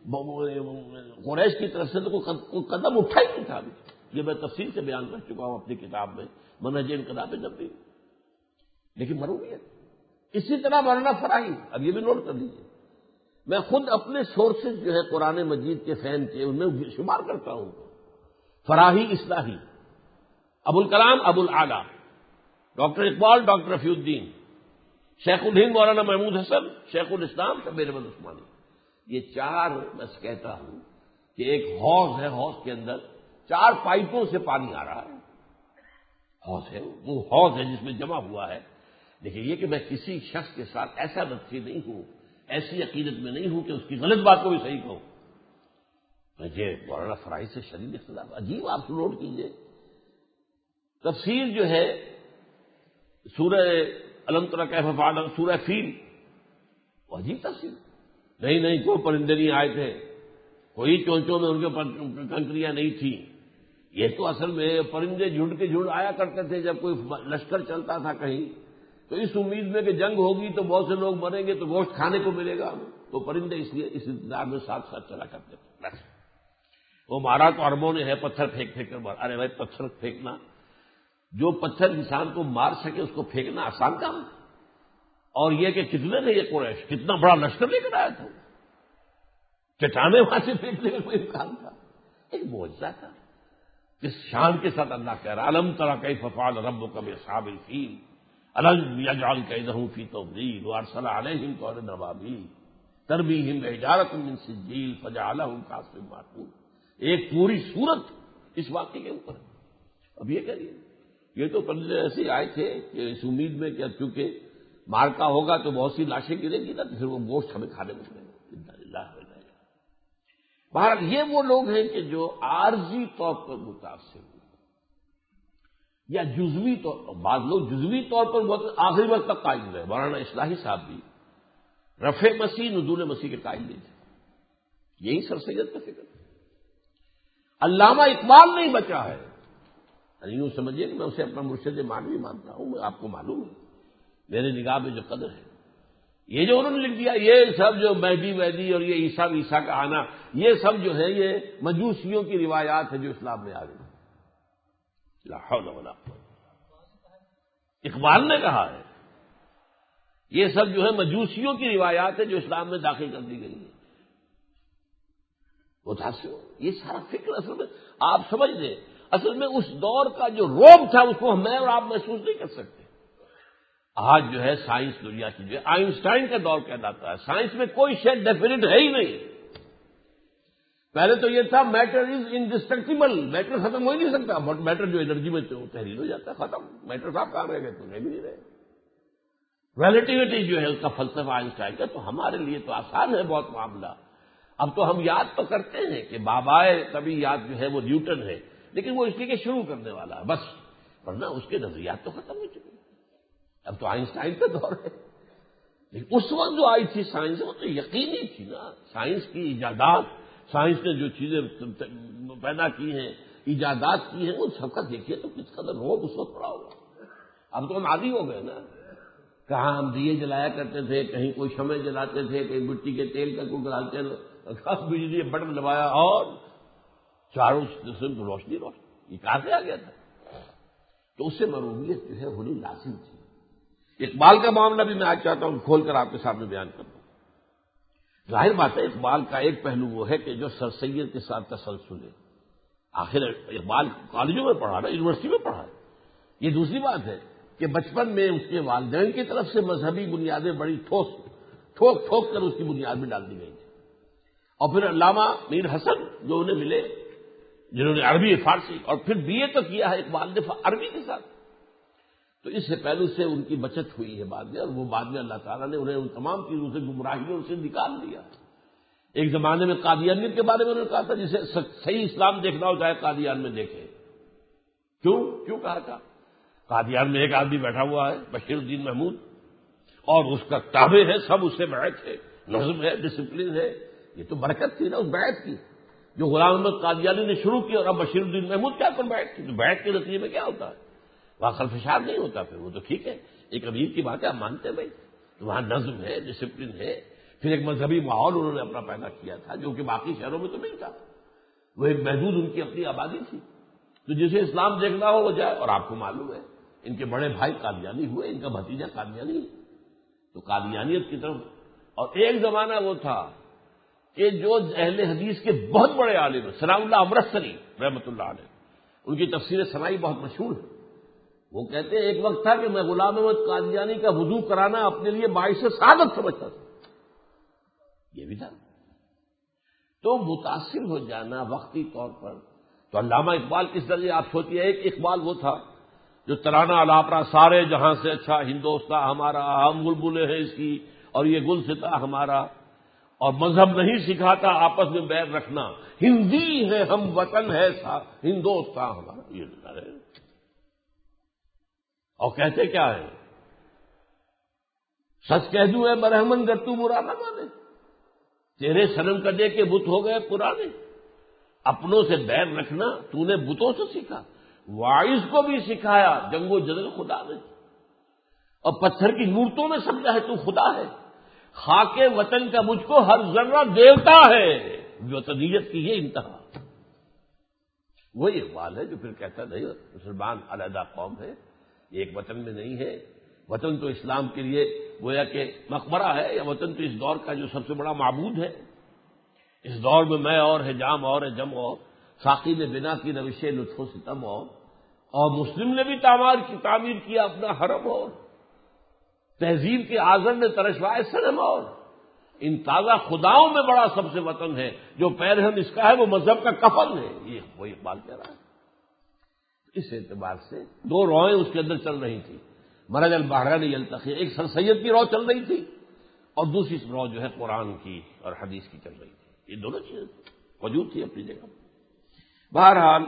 قریش کی طرف سے تو کوئی قدم اٹھا ہی نہیں تھا. ابھی یہ میں تفصیل سے بیان کر چکا ہوں اپنی کتاب میں منہج انقلاب نبوی. لیکن مرویت اسی طرح مولانا فراہی، اب یہ بھی نوٹ کر لیجیے، میں خود اپنے سورسز جو ہے قرآن مجید کے فہم کے ان میں شمار کرتا ہوں. فراہی اصلاحی، ابو الکلام ابو العلا، ڈاکٹر اقبال ڈاکٹر رفیع الدین، شیخ الہند مولانا محمود حسن، شیخ الاسلام شبیر احمد عثمانی. یہ 4 بس کہتا ہوں کہ ایک حوض ہے، حوض کے اندر 4 پائپوں سے پانی آ رہا ہے. حوض ہے، وہ حوض ہے جس میں جمع ہوا ہے. لیکن یہ کہ میں کسی شخص کے ساتھ ایسا نفسی نہیں ہوں، ایسی عقیدت میں نہیں ہوں کہ اس کی غلط بات کو بھی صحیح کہوں. مجھے مولانا فراہی سے شدید اختلاف. عجیب، آپ نوٹ کیجئے تفسیر جو ہے سورہ الم تر کیف فعل سورہ فیل، وہ عجیب تفسیر. نہیں کوئی پرندے نہیں آئے تھے، کوئی چونچوں میں ان کے اوپر کنکریاں نہیں تھیں. یہ تو اصل میں پرندے جھنڈ کے جھنڈ آیا کرتے تھے جب کوئی لشکر چلتا تھا کہیں، تو اس امید میں کہ جنگ ہوگی تو بہت سے لوگ مریں گے تو گوشت کھانے کو ملے گا. تو پرندے اس لیے اس انتظار میں ساتھ ساتھ چلا کرتے تھے. بس وہ مارا تو عربوں نے ہے، پتھر پھینک کر مارا. ارے بھائی پتھر پھینکنا، جو پتھر انسان کو مار سکے اس کو پھینکنا آسان کام ہے. اور یہ کہ کتنے نے یہ قریش کتنا بڑا لشکر لے کر آیا تھا، چٹانیں وہاں سے پھینکنے کا کوئی امکان تھا؟ ایک معجزہ تھا. جس شان کے ساتھ اللہ کہہ رہا الم تری کیف فعل ربک باصحاب الفیل الم یجعل کیدہم فی تضلیل وارسل علیہم طیرا ابابیل ترمیہم بحجارۃ من سجیل فجعلہم کعصف مأکول. ایک پوری صورت اس واقعے کے اوپر. اب یہ کہہ رہیے یہ تو پہلے ایسے آئے تھے کہ اس امید میں کہ چونکہ مارکا ہوگا تو بہت سی لاشیں گریں گی نا، تو پھر وہ گوشت ہمیں کھانے کو ملے گا. بہرحال یہ وہ لوگ ہیں کہ جو عارضی طور پر متاثر ہوئے یا جزوی طور پر. بعض لوگ جزوی طور پر بہت آخری وقت تک قائل رہے. مولانا اصلاحی صاحب بھی رفع مسیح نزول مسیح کے قائل نہیں تھے. یہی سر سید کا فکر. علامہ اقبال نہیں بچا ہے. یوں سمجھیے کہ میں اسے اپنا مرشد معنوی مانتا ہوں. میں آپ کو معلوم ہے میرے نگاہ میں جو قدر ہے. یہ جو انہوں نے لکھ دیا یہ سب جو مہدی اور یہ عیسیٰ کا آنا، یہ سب جو ہے یہ مجوسیوں کی روایات ہے جو اسلام میں آ گئی. لا حول ولا قوت. اقبال نے کہا ہے یہ سب جو ہے مجوسیوں کی روایات ہے جو اسلام میں داخل کر دی گئی ہے. متاثر یہ سارا فکر اصل میں آپ سمجھ لیں، اصل میں اس دور کا جو روب تھا اس کو میں اور آپ محسوس نہیں کر سکتے. آج جو ہے سائنس دنیا کی جو ہے آئنسٹائن کا دور کہلاتا ہے. سائنس میں کوئی شے ڈیفینٹ ہے ہی نہیں. پہلے تو یہ تھا میٹر از انڈسٹرکٹیبل، میٹر ختم ہو ہی نہیں سکتا. میٹر جو انرجی میں تحلیل ہو جاتا ہے ختم. میٹر صاحب کہاں رہ گئے تو رہ بھی نہیں رہے. ریلیٹیوٹی جو ہے اس کا فلسفہ آئنسٹائن کا، تو ہمارے لیے تو آسان ہے بہت معاملہ. اب تو ہم یاد تو کرتے ہیں کہ بابائے طبی یاد جو ہے وہ نیوٹن ہے، لیکن وہ اس لیے کہ شروع کرنے والا ہے بس، ورنہ اس کے نظریات تو ختم ہو چکے. اب تو آئنسٹائن کا دور ہے. لیکن اس وقت جو آئی تھی سائنس وہ تو یقینی تھی نا. سائنس کی ایجادات، سائنس نے جو چیزیں پیدا کی ہیں، ایجادات کی ہیں، وہ سب کا دیکھیے تو کس قدر روب اس وقت پڑا ہوگا. اب تو ہم عادی ہو گئے نا. کہاں ہم دیے جلایا کرتے تھے، کہیں کوئی شمع جلاتے تھے، کہیں مٹی کے تیل کا کوئی ڈالتے بجلی بٹن دبایا اور چاروں قسم کی روشنی. یہ کہاں سے آ گیا تھا؟ تو اس سے مرویت جو ہے ہونی لازم تھی. اقبال کا معاملہ بھی میں آج چاہتا ہوں کھول کر آپ کے سامنے بیان کروں. ظاہر بات ہے اقبال کا ایک پہلو وہ ہے کہ جو سر سید کے ساتھ تسلسل ہے. آخر اقبال کالجوں میں پڑھا نا، یونیورسٹی میں پڑھا ہے. یہ دوسری بات ہے کہ بچپن میں اس کے والدین کی طرف سے مذہبی بنیادیں بڑی ٹھوک کر اس کی بنیاد میں ڈال دی گئی تھی. اور پھر علامہ میر حسن جو انہیں ملے جنہوں نے عربی فارسی اور پھر بی اے تو کیا ہے اقبال نے عربی کے ساتھ، تو اس سے پہلو سے ان کی بچت ہوئی ہے بعد میں. اور وہ بعد میں اللہ تعالیٰ نے انہیں ان تمام چیزوں سے گمراہیوں سے نکال دیا. ایک زمانے میں قادیانیت کے بارے میں انہوں نے کہا تھا جسے صحیح اسلام دیکھنا ہو چاہے قادیان میں دیکھے. کیوں کہا تھا؟ قادیان میں ایک آدمی بیٹھا ہوا ہے بشیر الدین محمود، اور اس کا تابع ہے، سب اس سے بیعت ہے. نظم ہے، ڈسپلن ہے، یہ تو برکت تھی نا اس بیعت کی جو غلام احمد قادیانی نے شروع کی، اور اب بشیر الدین محمود کیا پر بیعت کی؟ تو بیعت کے نتیجے میں کیا ہوتا ہے؟ وہاں خلفشار نہیں ہوتا، پھر وہ تو ٹھیک ہے، ایک امیر کی بات ہے، آپ مانتے ہیں بھائی، تو وہاں نظم ہے، ڈسپلن ہے، پھر ایک مذہبی ماحول انہوں نے اپنا پیدا کیا تھا جو کہ باقی شہروں میں تو نہیں تھا، وہ ایک محدود ان کی اپنی آبادی تھی، تو جسے اسلام دیکھنا ہو وہ جائے، اور آپ کو معلوم ہے ان کے بڑے بھائی قادیانی ہوئے، ان کا بھتیجا قادیانی ہے، تو قادیانیت کی طرف۔ اور ایک زمانہ وہ تھا کہ جو اہل حدیث کے بہت بڑے عالم ہیں، ثناء اللہ امرتسری رحمۃ اللہ علیہ، ان کی تفسیر ثنائی بہت مشہور ہے، وہ کہتے ہیں ایک وقت تھا کہ میں غلام احمد قادیانی کا وضو کرانا اپنے لیے باعث سعادت سمجھتا تھا، یہ بھی تھا۔ تو متاثر ہو جانا وقتی طور پر، تو علامہ اقبال کس درجے آپ سوچیے، ایک اقبال وہ تھا جو ترانہ الاپرا سارے جہاں سے اچھا ہندوستاں ہمارا، ہم بلبلیں ہیں اس کی اور یہ گلستاں ہمارا، اور مذہب نہیں سکھاتا آپس میں بیر رکھنا، ہندی ہے ہم وطن ہے ہندوستاں ہمارا، یہ ہے۔ اور کہتے کیا ہے، سچ کہہ دوں اے برہمن گر تو برا نہ مانے، تیرے صنم کدے کے بت ہو گئے پرانے، اپنوں سے بیر رکھنا تو نے بتوں سے سیکھا، وائز کو بھی سکھایا جنگ و جدل خدا نے، اور پتھر کی مورتوں میں سمجھا ہے تو خدا ہے، خاک وطن کا مجھ کو ہر ذرہ دیوتا ہے، وطنیت کی یہ انتہا۔ وہی اقبال ہے جو پھر کہتا نہیں مسلمان علیحدہ قوم ہے، یہ ایک وطن میں نہیں ہے، وطن تو اسلام کے لیے گویا کہ مقبرہ ہے، یا وطن تو اس دور کا جو سب سے بڑا معبود ہے، اس دور میں میں اور ہے جام اور ہے جم اور، ساقی نے بنا کی روش لطف و ستم اور مسلم نے بھی تعمیر کیا اپنا حرم، اور تہذیب کے آذر نے ترشوائے صنم، اور ان تازہ خداؤں میں بڑا سب سے وطن ہے، جو پیرہن اس کا ہے وہ مذہب کا کفن ہے، یہ وہی اقبال کہہ رہا ہے۔ اس اعتبار سے دو روئیں اس کے اندر چل رہی تھی، مرج البحرین یلتقی، ایک سر سید کی رو چل رہی تھی، اور دوسری رو جو ہے قرآن کی اور حدیث کی چل رہی تھی، یہ دونوں چیزیں موجود تھی اپنی جگہ۔ بہرحال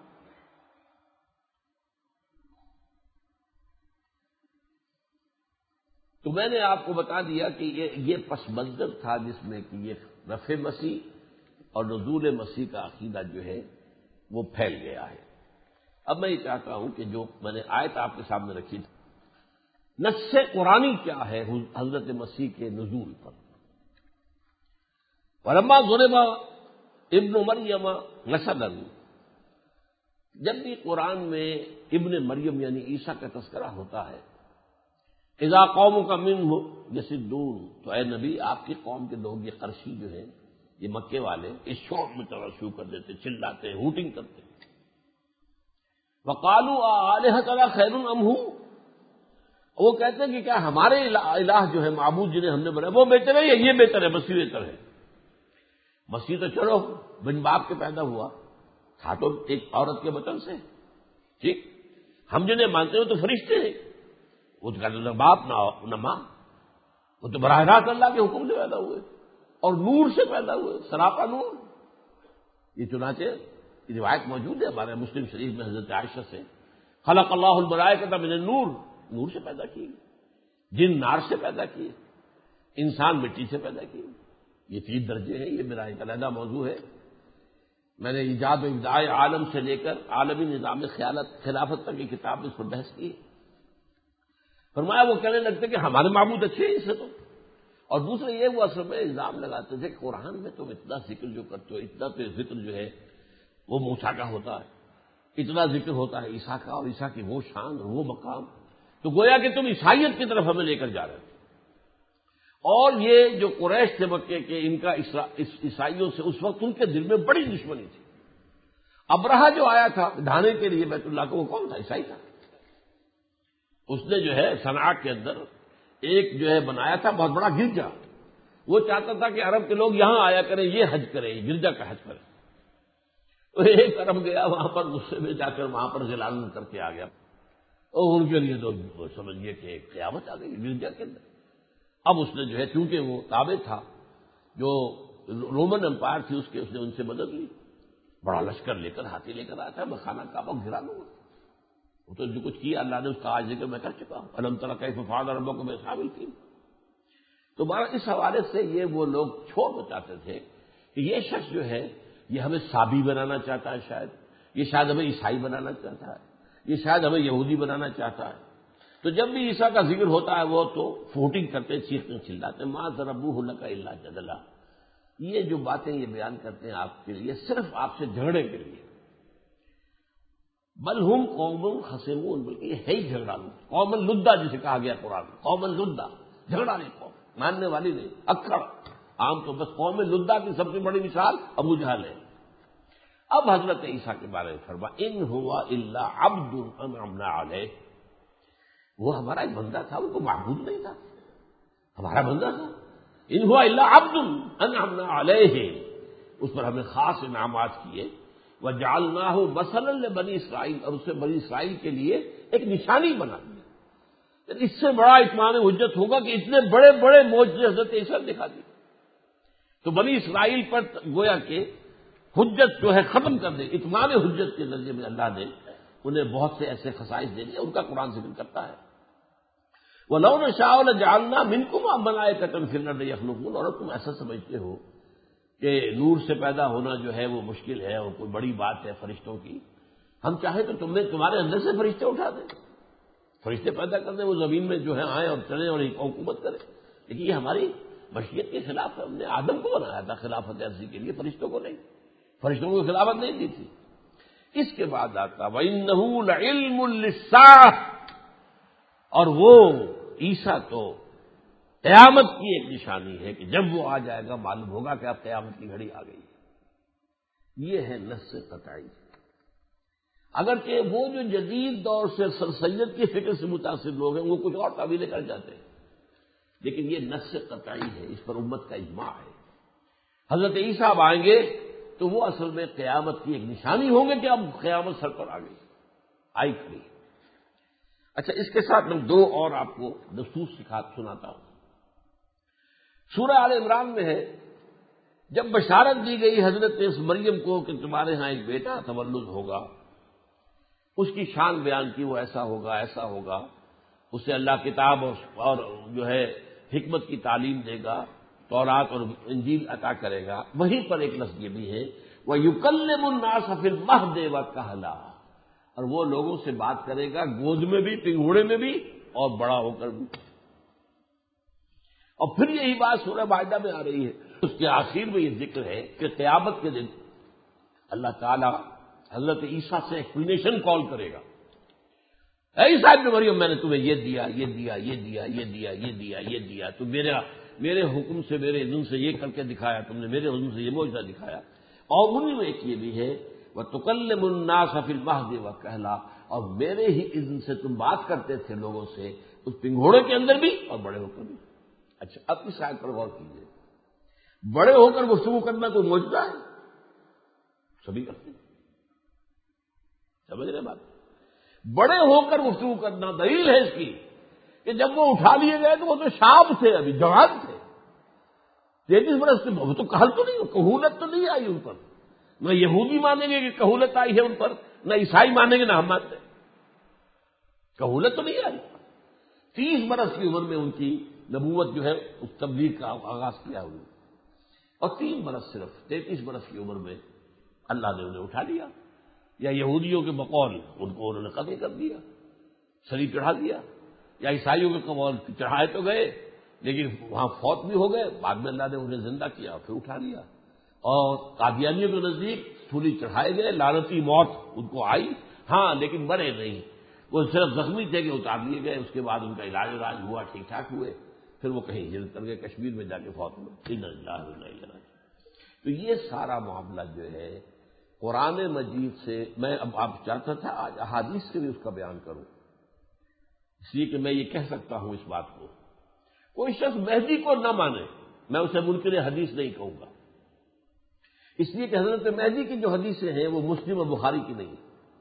تو میں نے آپ کو بتا دیا کہ یہ پس منظر تھا جس میں کہ یہ رفع مسیح اور نزول مسیح کا عقیدہ جو ہے وہ پھیل گیا ہے۔ اب میں یہ چاہتا ہوں کہ جو میں نے آیت آپ کے سامنے رکھی تھی، نص قرآنی کیا ہے حضرت مسیح کے نزول پر۔ ولما ضرب ابن مریم مثلا، جب بھی قرآن میں ابن مریم یعنی عیسیٰ کا تذکرہ ہوتا ہے، اذا قومک منہ یصدون، تو اے نبی آپ کی قوم کے لوگ یہ قرشی جو ہے، یہ مکے والے، اس شوق میں شروع کر دیتے، چلاتے، ہوٹنگ کرتے، وقالوا آلہتنا خیر ام ہو، وہ کہتے ہیں کہ کیا ہمارے الہ جو ہے معبود جنہیں ہم نے بنایا وہ بہتر ہے یا یہ بہتر ہے، مسیح بہتر ہے؟ مسیح تو چلو بن باپ کے پیدا ہوا تھا، تو ایک عورت کے بطن سے، ٹھیک، ہم جنہیں مانتے ہیں تو فرشتے ہیں، وہ تو کہتے ہیں باپ نہ ماں، وہ تو براہ راست اللہ کے حکم سے پیدا ہوئے اور نور سے پیدا ہوئے، سراپا نور۔ یہ چنانچہ روایت موجود ہے ہمارے مسلم شریف میں حضرت عائشہ سے، خلق اللہ الملائکۃ من النور، نور سے پیدا کیے، جن نار سے پیدا کیے، انسان مٹی سے پیدا کیے۔ یہ 3 درجے ہیں، یہ میرا ایک علیحدہ موضوع ہے، میں نے ایجاد و ابداع عالم سے لے کر عالمی نظام خلافت تک کی کتاب میں اس پر بحث کی۔ فرمایا وہ کہنے لگتے کہ ہمارے معبود اچھے ہیں اس سے تو، اور دوسرے یہ وہ اصل میں الزام لگاتے تھے کہ قرآن میں تم اتنا ذکر جو کرتے ہو، اتنا تو ذکر جو ہے وہ موسیٰ کا ہوتا ہے، اتنا ذکر ہوتا ہے عیسیٰ کا، اور عیسیٰ کی وہ شان اور وہ مقام، تو گویا کہ تم عیسائیت کی طرف ہمیں لے کر جا رہے ہو۔ اور یہ جو قریش تھے مکے کے، ان کا عیسائیوں سے اس وقت ان کے دل میں بڑی دشمنی تھی۔ ابرہہ جو آیا تھا ڈھانے کے لیے بیت اللہ کو، وہ کون تھا؟ عیسائی تھا۔ اس نے جو ہے صنعاء کے اندر ایک جو ہے بنایا تھا بہت بڑا گرجا، وہ چاہتا تھا کہ عرب کے لوگ یہاں آیا کریں، یہ حج کریں، گرجا کا حج کریں۔ تو ایک عرب گیا وہاں پر، غصے میں جا کر وہاں پر غلاظت کر کے آ گیا، اور ان کے لیے تو سمجھیے کہ قیامت آ گئی گرجا کے اندر۔ اب اس نے جو ہے چونکہ وہ تابع تھا جو رومن امپائر تھی اس نے ان سے مدد لی، بڑا لشکر لے کر، ہاتھی لے کر آیا تھا، میں خانہ کعبہ گرا لوں گا۔ وہ تو جو کچھ کیا اللہ نے اس کا آج ذکر میں کر چکا ہوں، الم تری کیف فعل ربک باصحاب الفیل۔ تو بہرحال اس حوالے سے یہ وہ لوگ چھوڑ بچاتے تھے کہ یہ شخص جو ہے یہ ہمیں صابی بنانا چاہتا ہے، شاید یہ شاید ہمیں عیسائی بنانا چاہتا ہے، یہ شاید ہمیں یہودی بنانا چاہتا ہے۔ تو جب بھی عیسیٰ کا ذکر ہوتا ہے وہ تو فوٹنگ کرتے، چیختے چلاتے، ما ضربوہ لک الا جدلا، یہ جو باتیں یہ بیان کرتے ہیں آپ کے لیے صرف آپ سے جھگڑے کے لیے۔ بل ہم قوم خصمون، بلکہ یہ ہے ہی جھگڑا لو، قوم لدہ جسے کہا گیا قرآن میں، قوم لدہ، جھگڑا نہیں، قوم ماننے والی نہیں، اکڑ عام تو بس قوم لدہ کی سب سے بڑی مثال ابو جہل ہے۔ اب حضرت عیسیٰ کے بارے میں فرما ان ہوا الا عبد انعمنا علیہ، وہ ہمارا ایک بندہ تھا، وہ کوئی معبود نہیں تھا، ہمارا بندہ تھا۔ ان ہوا الا عبد انعمنا علیہ، اس پر ہمیں خاص انعامات کیے، وجعلناہ مثلا لبنی اسرائیل، اور اسے بنی اسرائیل کے لیے ایک نشانی بنا دیا۔ اس سے بڑا اتمام حجت ہوگا کہ اتنے بڑے بڑے معجزے حضرت عیسیٰ نے دکھا دیے۔ تو بنی اسرائیل پر گویا کہ حجت جو ہے ختم کر دے، اتمام حجت کے ذریعے میں اللہ نے انہیں بہت سے ایسے خصائص دے دیے، ان کا قرآن ذکر کرتا ہے۔ وَلَوْ نَشَاءُ لَجَعَلْنَا مِنْكُمْ مَلَائِكَةً فِي الْأَرْضِ يَخْلُقُونَ، اور تم ایسا سمجھتے ہو کہ نور سے پیدا ہونا جو ہے وہ مشکل ہے اور کوئی بڑی بات ہے فرشتوں کی، ہم چاہیں تو تمہارے اندر سے فرشتے اٹھا دیں، فرشتے پیدا کر دیں، وہ زمین میں جو ہے آئیں اور چلیں اور ایک حکومت کریں، لیکن یہ ہماری مشیت کے خلاف ہے۔ ہم نے آدم کو بنایا تھا خلافت ارضی کے لیے، فرشتوں کو نہیں، فرشتوں کو خلافت نہیں دی تھی۔ اس کے بعد آتا وَإِنَّهُ لَعِلْمٌ لِلسَّاعَةِ، اور وہ عیسیٰ تو قیامت کی ایک نشانی ہے کہ جب وہ آ جائے گا معلوم ہوگا کہ اب قیامت کی گھڑی آ گئی ہے۔ یہ ہے نص قطعی۔ اگرچہ وہ جو جدید دور سے سر سید کی فکر سے متاثر لوگ ہیں وہ کچھ اور تعویلیں کر جاتے ہیں، لیکن یہ نص قطعی ہے، اس پر امت کا اجماع ہے۔ حضرت عیسیٰ اب آئیں گے تو وہ اصل میں قیامت کی ایک نشانی ہوں گے کہ اب قیامت سر پر آ گئی، آئی کھڑی۔ اچھا، اس کے ساتھ میں دو اور آپ کو نصوص سناتا ہوں۔ سورہ آل عمران میں ہے، جب بشارت دی گئی حضرت اس مریم کو کہ تمہارے ہاں ایک بیٹا تولد ہوگا، اس کی شان بیان کی، وہ ایسا ہوگا ایسا ہوگا، اسے اللہ کتاب اور جو ہے حکمت کی تعلیم دے گا، تورات اور انجیل عطا کرے گا۔ وہیں پر ایک لفظ یہ بھی ہے وَيُكَلِّمُ النَّاسَ فِي الْمَهْدِ وَكَهْلًا، اور وہ لوگوں سے بات کرے گا گود میں بھی، پنگھوڑے میں بھی، اور بڑا ہو کر بھی۔ اور پھر یہی بات سورہ مائدہ میں آ رہی ہے، اس کے آخر میں یہ ذکر ہے کہ قیامت کے دن اللہ تعالی حضرت عیسیٰ سے ایکسپلینیشن کال کرے گا، اے عیسیٰ ابن مریم میں نے تمہیں یہ دیا یہ دیا یہ دیا یہ دیا یہ دیا یہ دیا، تو میرے حکم سے میرے اذن سے یہ کر کے دکھایا، تم نے میرے حکم سے یہ معجزہ دکھایا۔ اور انہی میں ایک یہ بھی ہے وَتُكَلِّمُ النَّاسَ فِي الْمَهْدِ وَكَهْلًا، اور میرے ہی اذن سے تم بات کرتے تھے لوگوں سے اس پنگھوڑے کے اندر بھی اور بڑے ہو کر بھی۔ اچھا، اب اس آیت پر غور کیجیے، بڑے ہو کر گفتگو کرنا کوئی معجزہ ہے؟ سبھی کرتے ہیں، سمجھ رہے بات؟ بڑے ہو کر گفتگو کرنا دلیل ہے اس کی کہ جب وہ اٹھا لیے گئے تو وہ تو شاب تھے، ابھی جوان تھے، 33 برس سے، وہ تو کہل تو نہیں، کہولت تو نہیں آئی ان پر، نہ یہودی مانیں گے کہ کہولت آئی ہے ان پر، نہ عیسائی مانیں گے نہ ہم مانتے، کہولت تو نہیں آئی۔ 30 برس کی عمر میں ان کی نبوت جو ہے اس تبلیغ کا آغاز کیا ہوئی، اور 3 برس صرف 33 برس کی عمر میں اللہ نے انہیں اٹھا لیا، یا یہودیوں کے بقول ان کو انہوں نے قتل کر دیا، صلیب چڑھا دیا، یا عیسائیوں کے قول چڑھائے تو گئے لیکن وہاں فوت بھی ہو گئے، بعد میں اللہ نے انہیں زندہ کیا پھر اٹھا لیا۔ اور قادیانیوں کے نزدیک سولی چڑھائے گئے، لعنتی موت ان کو آئی، ہاں لیکن مرے نہیں، وہ صرف زخمی تھے کہ اتار لیے گئے، اس کے بعد ان کا علاج ہوا، ٹھیک ٹھاک ہوئے، پھر وہ کہیں ہجرت کر گئے، کشمیر میں جا کے فوت ہوئے۔ تو یہ سارا معاملہ جو ہے قرآن مجید سے، میں اب آپ چاہتا تھا آج احادیث سے بھی اس کا بیان کروں، اس لیے کہ میں یہ کہہ سکتا ہوں اس بات کو، کوئی شخص مہدی کو نہ مانے، میں اسے منکر حدیث نہیں کہوں گا، اس لیے کہ حضرت مہدی کی جو حدیثیں ہیں وہ مسلم اور بخاری کی نہیں،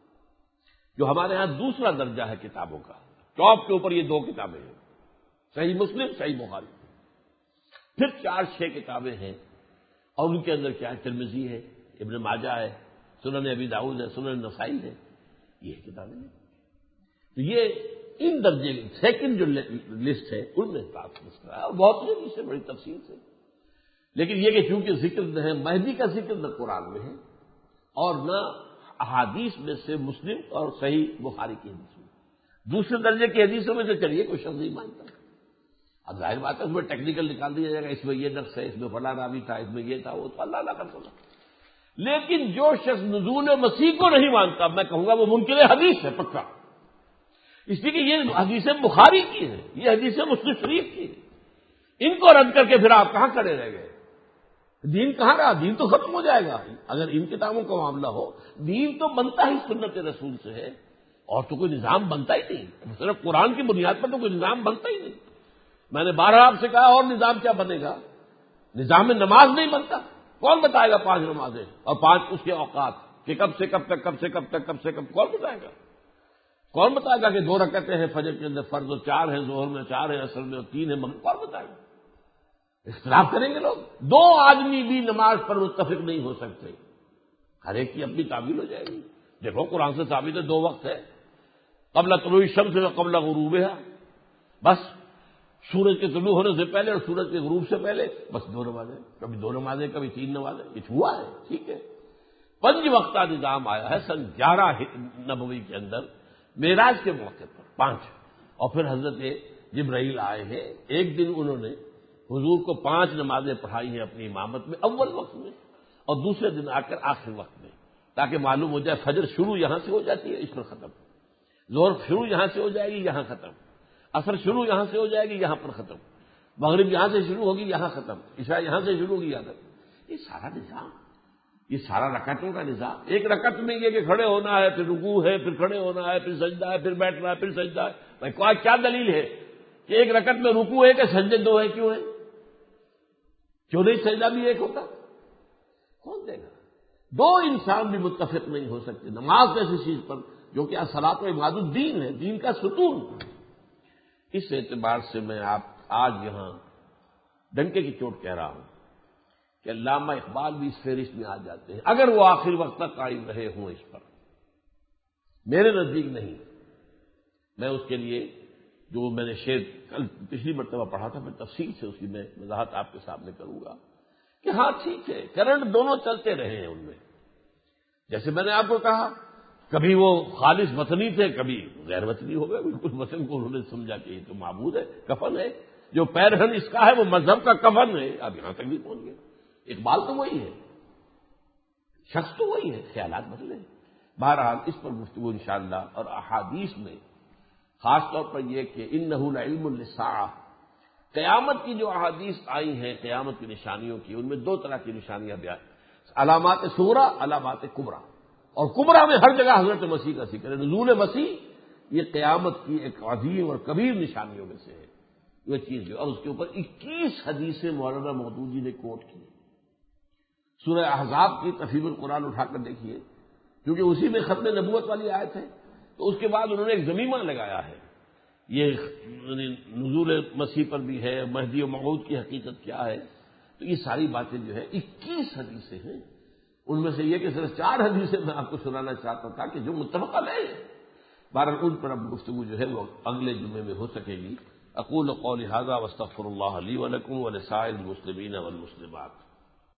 جو ہمارے ہاں دوسرا درجہ ہے کتابوں کا، ٹاپ کے اوپر یہ 2 کتابیں ہیں، صحیح مسلم صحیح بخاری، پھر 4-6 کتابیں ہیں، اور ان کے اندر کیا ہے، ترمذی ہے، ابن ماجہ ہے، سنن ابی داؤد ہے، سنن نسائی ہے، یہ کتابیں ہیں۔ تو یہ ان درجے سیکنڈ جو لسٹ ہے ان میں لسٹ کرایا، اور بہت سی اس سے بڑی تفصیل سے. لیکن یہ کہ چونکہ ذکر نہ ہے مہدی کا ذکر نہ قرآن میں ہے اور نہ احادیث میں سے مسلم اور صحیح بخاری کی حدیث میں، دوسرے درجے کی حدیثوں میں سے چلیے کوئی شخص نہیں مانتا. اب ظاہر بات ہے اس میں ٹیکنیکل نکال دیا جائے گا، اس میں یہ نقص ہے، اس میں فلاں راوی تھا، اس میں یہ تھا، وہ تو اللہ کر سکتا. لیکن جو شخص نزول مسیح کو نہیں مانتا، میں کہوں گا وہ منکر حدیث ہے پکا. اس لیے کہ یہ حدیث بخاری کی ہے، یہ حدیث مسلم شریف کی ہے. ان کو رد کر کے پھر آپ کہاں کھڑے رہ گئے؟ دین کہاں رہا؟ دین تو ختم ہو جائے گا اگر ان کتابوں کا معاملہ ہو. دین تو بنتا ہی سنت رسول سے ہے، اور تو کوئی نظام بنتا ہی نہیں. صرف قرآن کی بنیاد پر تو کوئی نظام بنتا ہی نہیں. میں نے بارہ آپ سے کہا اور نظام کیا بنے گا؟ نظام میں نماز نہیں بنتا. کون بتائے گا 5 نمازیں اور 5 اس کے اوقات کہ کب سے کب تک، کب سے کب تک، کب سے کب؟ کون بتائے گا؟ کون بتائے گا کہ 2 رکعتیں ہیں فجر کے اندر فرض، اور 4 ہیں ظہر میں، 4 ہیں عصر میں، اور 3 ہیں مغرب؟ کون بتائے گا؟ اختلاف کریں گے لوگ. 2 آدمی بھی نماز پر متفق نہیں ہو سکتے، ہر ایک کی اپنی تعبیر ہو جائے گی. دیکھو قرآن سے ثابت ہے 2 وقت ہے، قبل طلوع الشمس و قبل غروبها، بس سورج کے طلوع ہونے سے پہلے اور سورج کے غروب سے پہلے، بس 2 نمازیں. کبھی 2 نمازیں، کبھی 3 نمازیں. یہ ہوا ہے، ٹھیک ہے. 5 وقتہ نظام آیا ہے سن 11 نبوی کے اندر معراج کے موقع پر 5، اور پھر حضرت جبرائیل آئے ہیں. ایک دن انہوں نے حضور کو 5 نمازیں پڑھائی ہیں اپنی امامت میں اول وقت میں، اور دوسرے دن آ کر آخر وقت میں، تاکہ معلوم ہو جائے فجر شروع یہاں سے ہو جاتی ہے، اس پر ختم. ظہر شروع یہاں سے ہو جائے گی، یہاں ختم. عصر شروع یہاں سے ہو جائے گی، یہاں پر ختم. مغرب یہاں سے شروع ہوگی، یہاں ختم. عشاء یہاں سے شروع ہوگی، یہاں ختم. یہ سارا نظام، یہ سارا رکعتوں کا نظام. ایک رکعت میں یہ کہ کھڑے ہونا ہے، پھر رکوع ہے، پھر کھڑے ہونا ہے، پھر سجدہ ہے، پھر بیٹھنا ہے، پھر سجدہ ہے. بھائی کیا دلیل ہے کہ ایک رکعت میں رکوع ہے کہ سجدے 2 ہیں؟ کیوں ہے؟ کیوں نہیں سجدہ بھی ایک ہوتا؟ کون دے گا؟ 2 انسان بھی متفق نہیں ہو سکتے نماز ایسی چیز پر جو کہ الصلاۃ و عماد الدین ہے، دین کا ستون. اس اعتبار سے میں آج یہاں ڈنکے کی چوٹ کہہ رہا ہوں کہ علامہ اقبال بھی اس فہرست میں آ جاتے ہیں اگر وہ آخر وقت تک قائم رہے ہوں اس پر. میرے نزدیک نہیں. میں اس کے لیے جو میں نے شعر کل پچھلی مرتبہ پڑھا تھا، میں تفصیل سے اس کی میں وضاحت آپ کے سامنے کروں گا کہ ہاں ٹھیک ہے، کرنٹ دونوں چلتے رہے ہیں ان میں. جیسے میں نے آپ کو کہا کبھی وہ خالص وطنی تھے، کبھی غیر وطنی ہو گئے. بالکل وطن کو انہوں نے سمجھا کہ یہ تو معبود ہے، کفن ہے، جو پیرہن اس کا ہے وہ مذہب کا کفن ہے. اب یہاں تک بھی پہنچ گئے. اقبال تو وہی ہے، شخص تو وہی ہے، خیالات بدلے. بہرحال اس پر گفتگو انشاءاللہ، اور احادیث میں خاص طور پر یہ کہ انہ لعلم للساعہ، قیامت کی جو احادیث آئی ہیں قیامت کی نشانیوں کی، ان میں 2 طرح کی نشانیاں بیان، علامات صغریٰ، علامات کبریٰ. اور کبریٰ میں ہر جگہ حضرت مسیح کا ذکر ہے. نزول مسیح یہ قیامت کی ایک عظیم اور کبیر نشانیوں میں سے ہے یہ چیز جو، اور اس کے اوپر 21 حدیثیں مولانا مودودی نے کوٹ کی. سورہ احزاب کی تفہیم القرآن اٹھا کر دیکھیے، کیونکہ اسی میں ختم نبوت والی آیت ہے، تو اس کے بعد انہوں نے ایک ضمیمہ لگایا ہے. یہ نزول مسیح پر بھی ہے، مہدی و موعود کی حقیقت کیا ہے. تو یہ ساری باتیں جو ہے 21 حدیثیں ہیں. ان میں سے یہ کہ صرف 4 حدیثیں میں آپ کو سنانا چاہتا تھا کہ جو متفق علیہ ہیں. بہرحال ان پر اب گفتگو جو ہے وہ اگلے جمعے میں ہو سکے گی. اقول قولی ھذا واستغفر اللہ لی ولکم ولسائر المسلمین والمسلمات.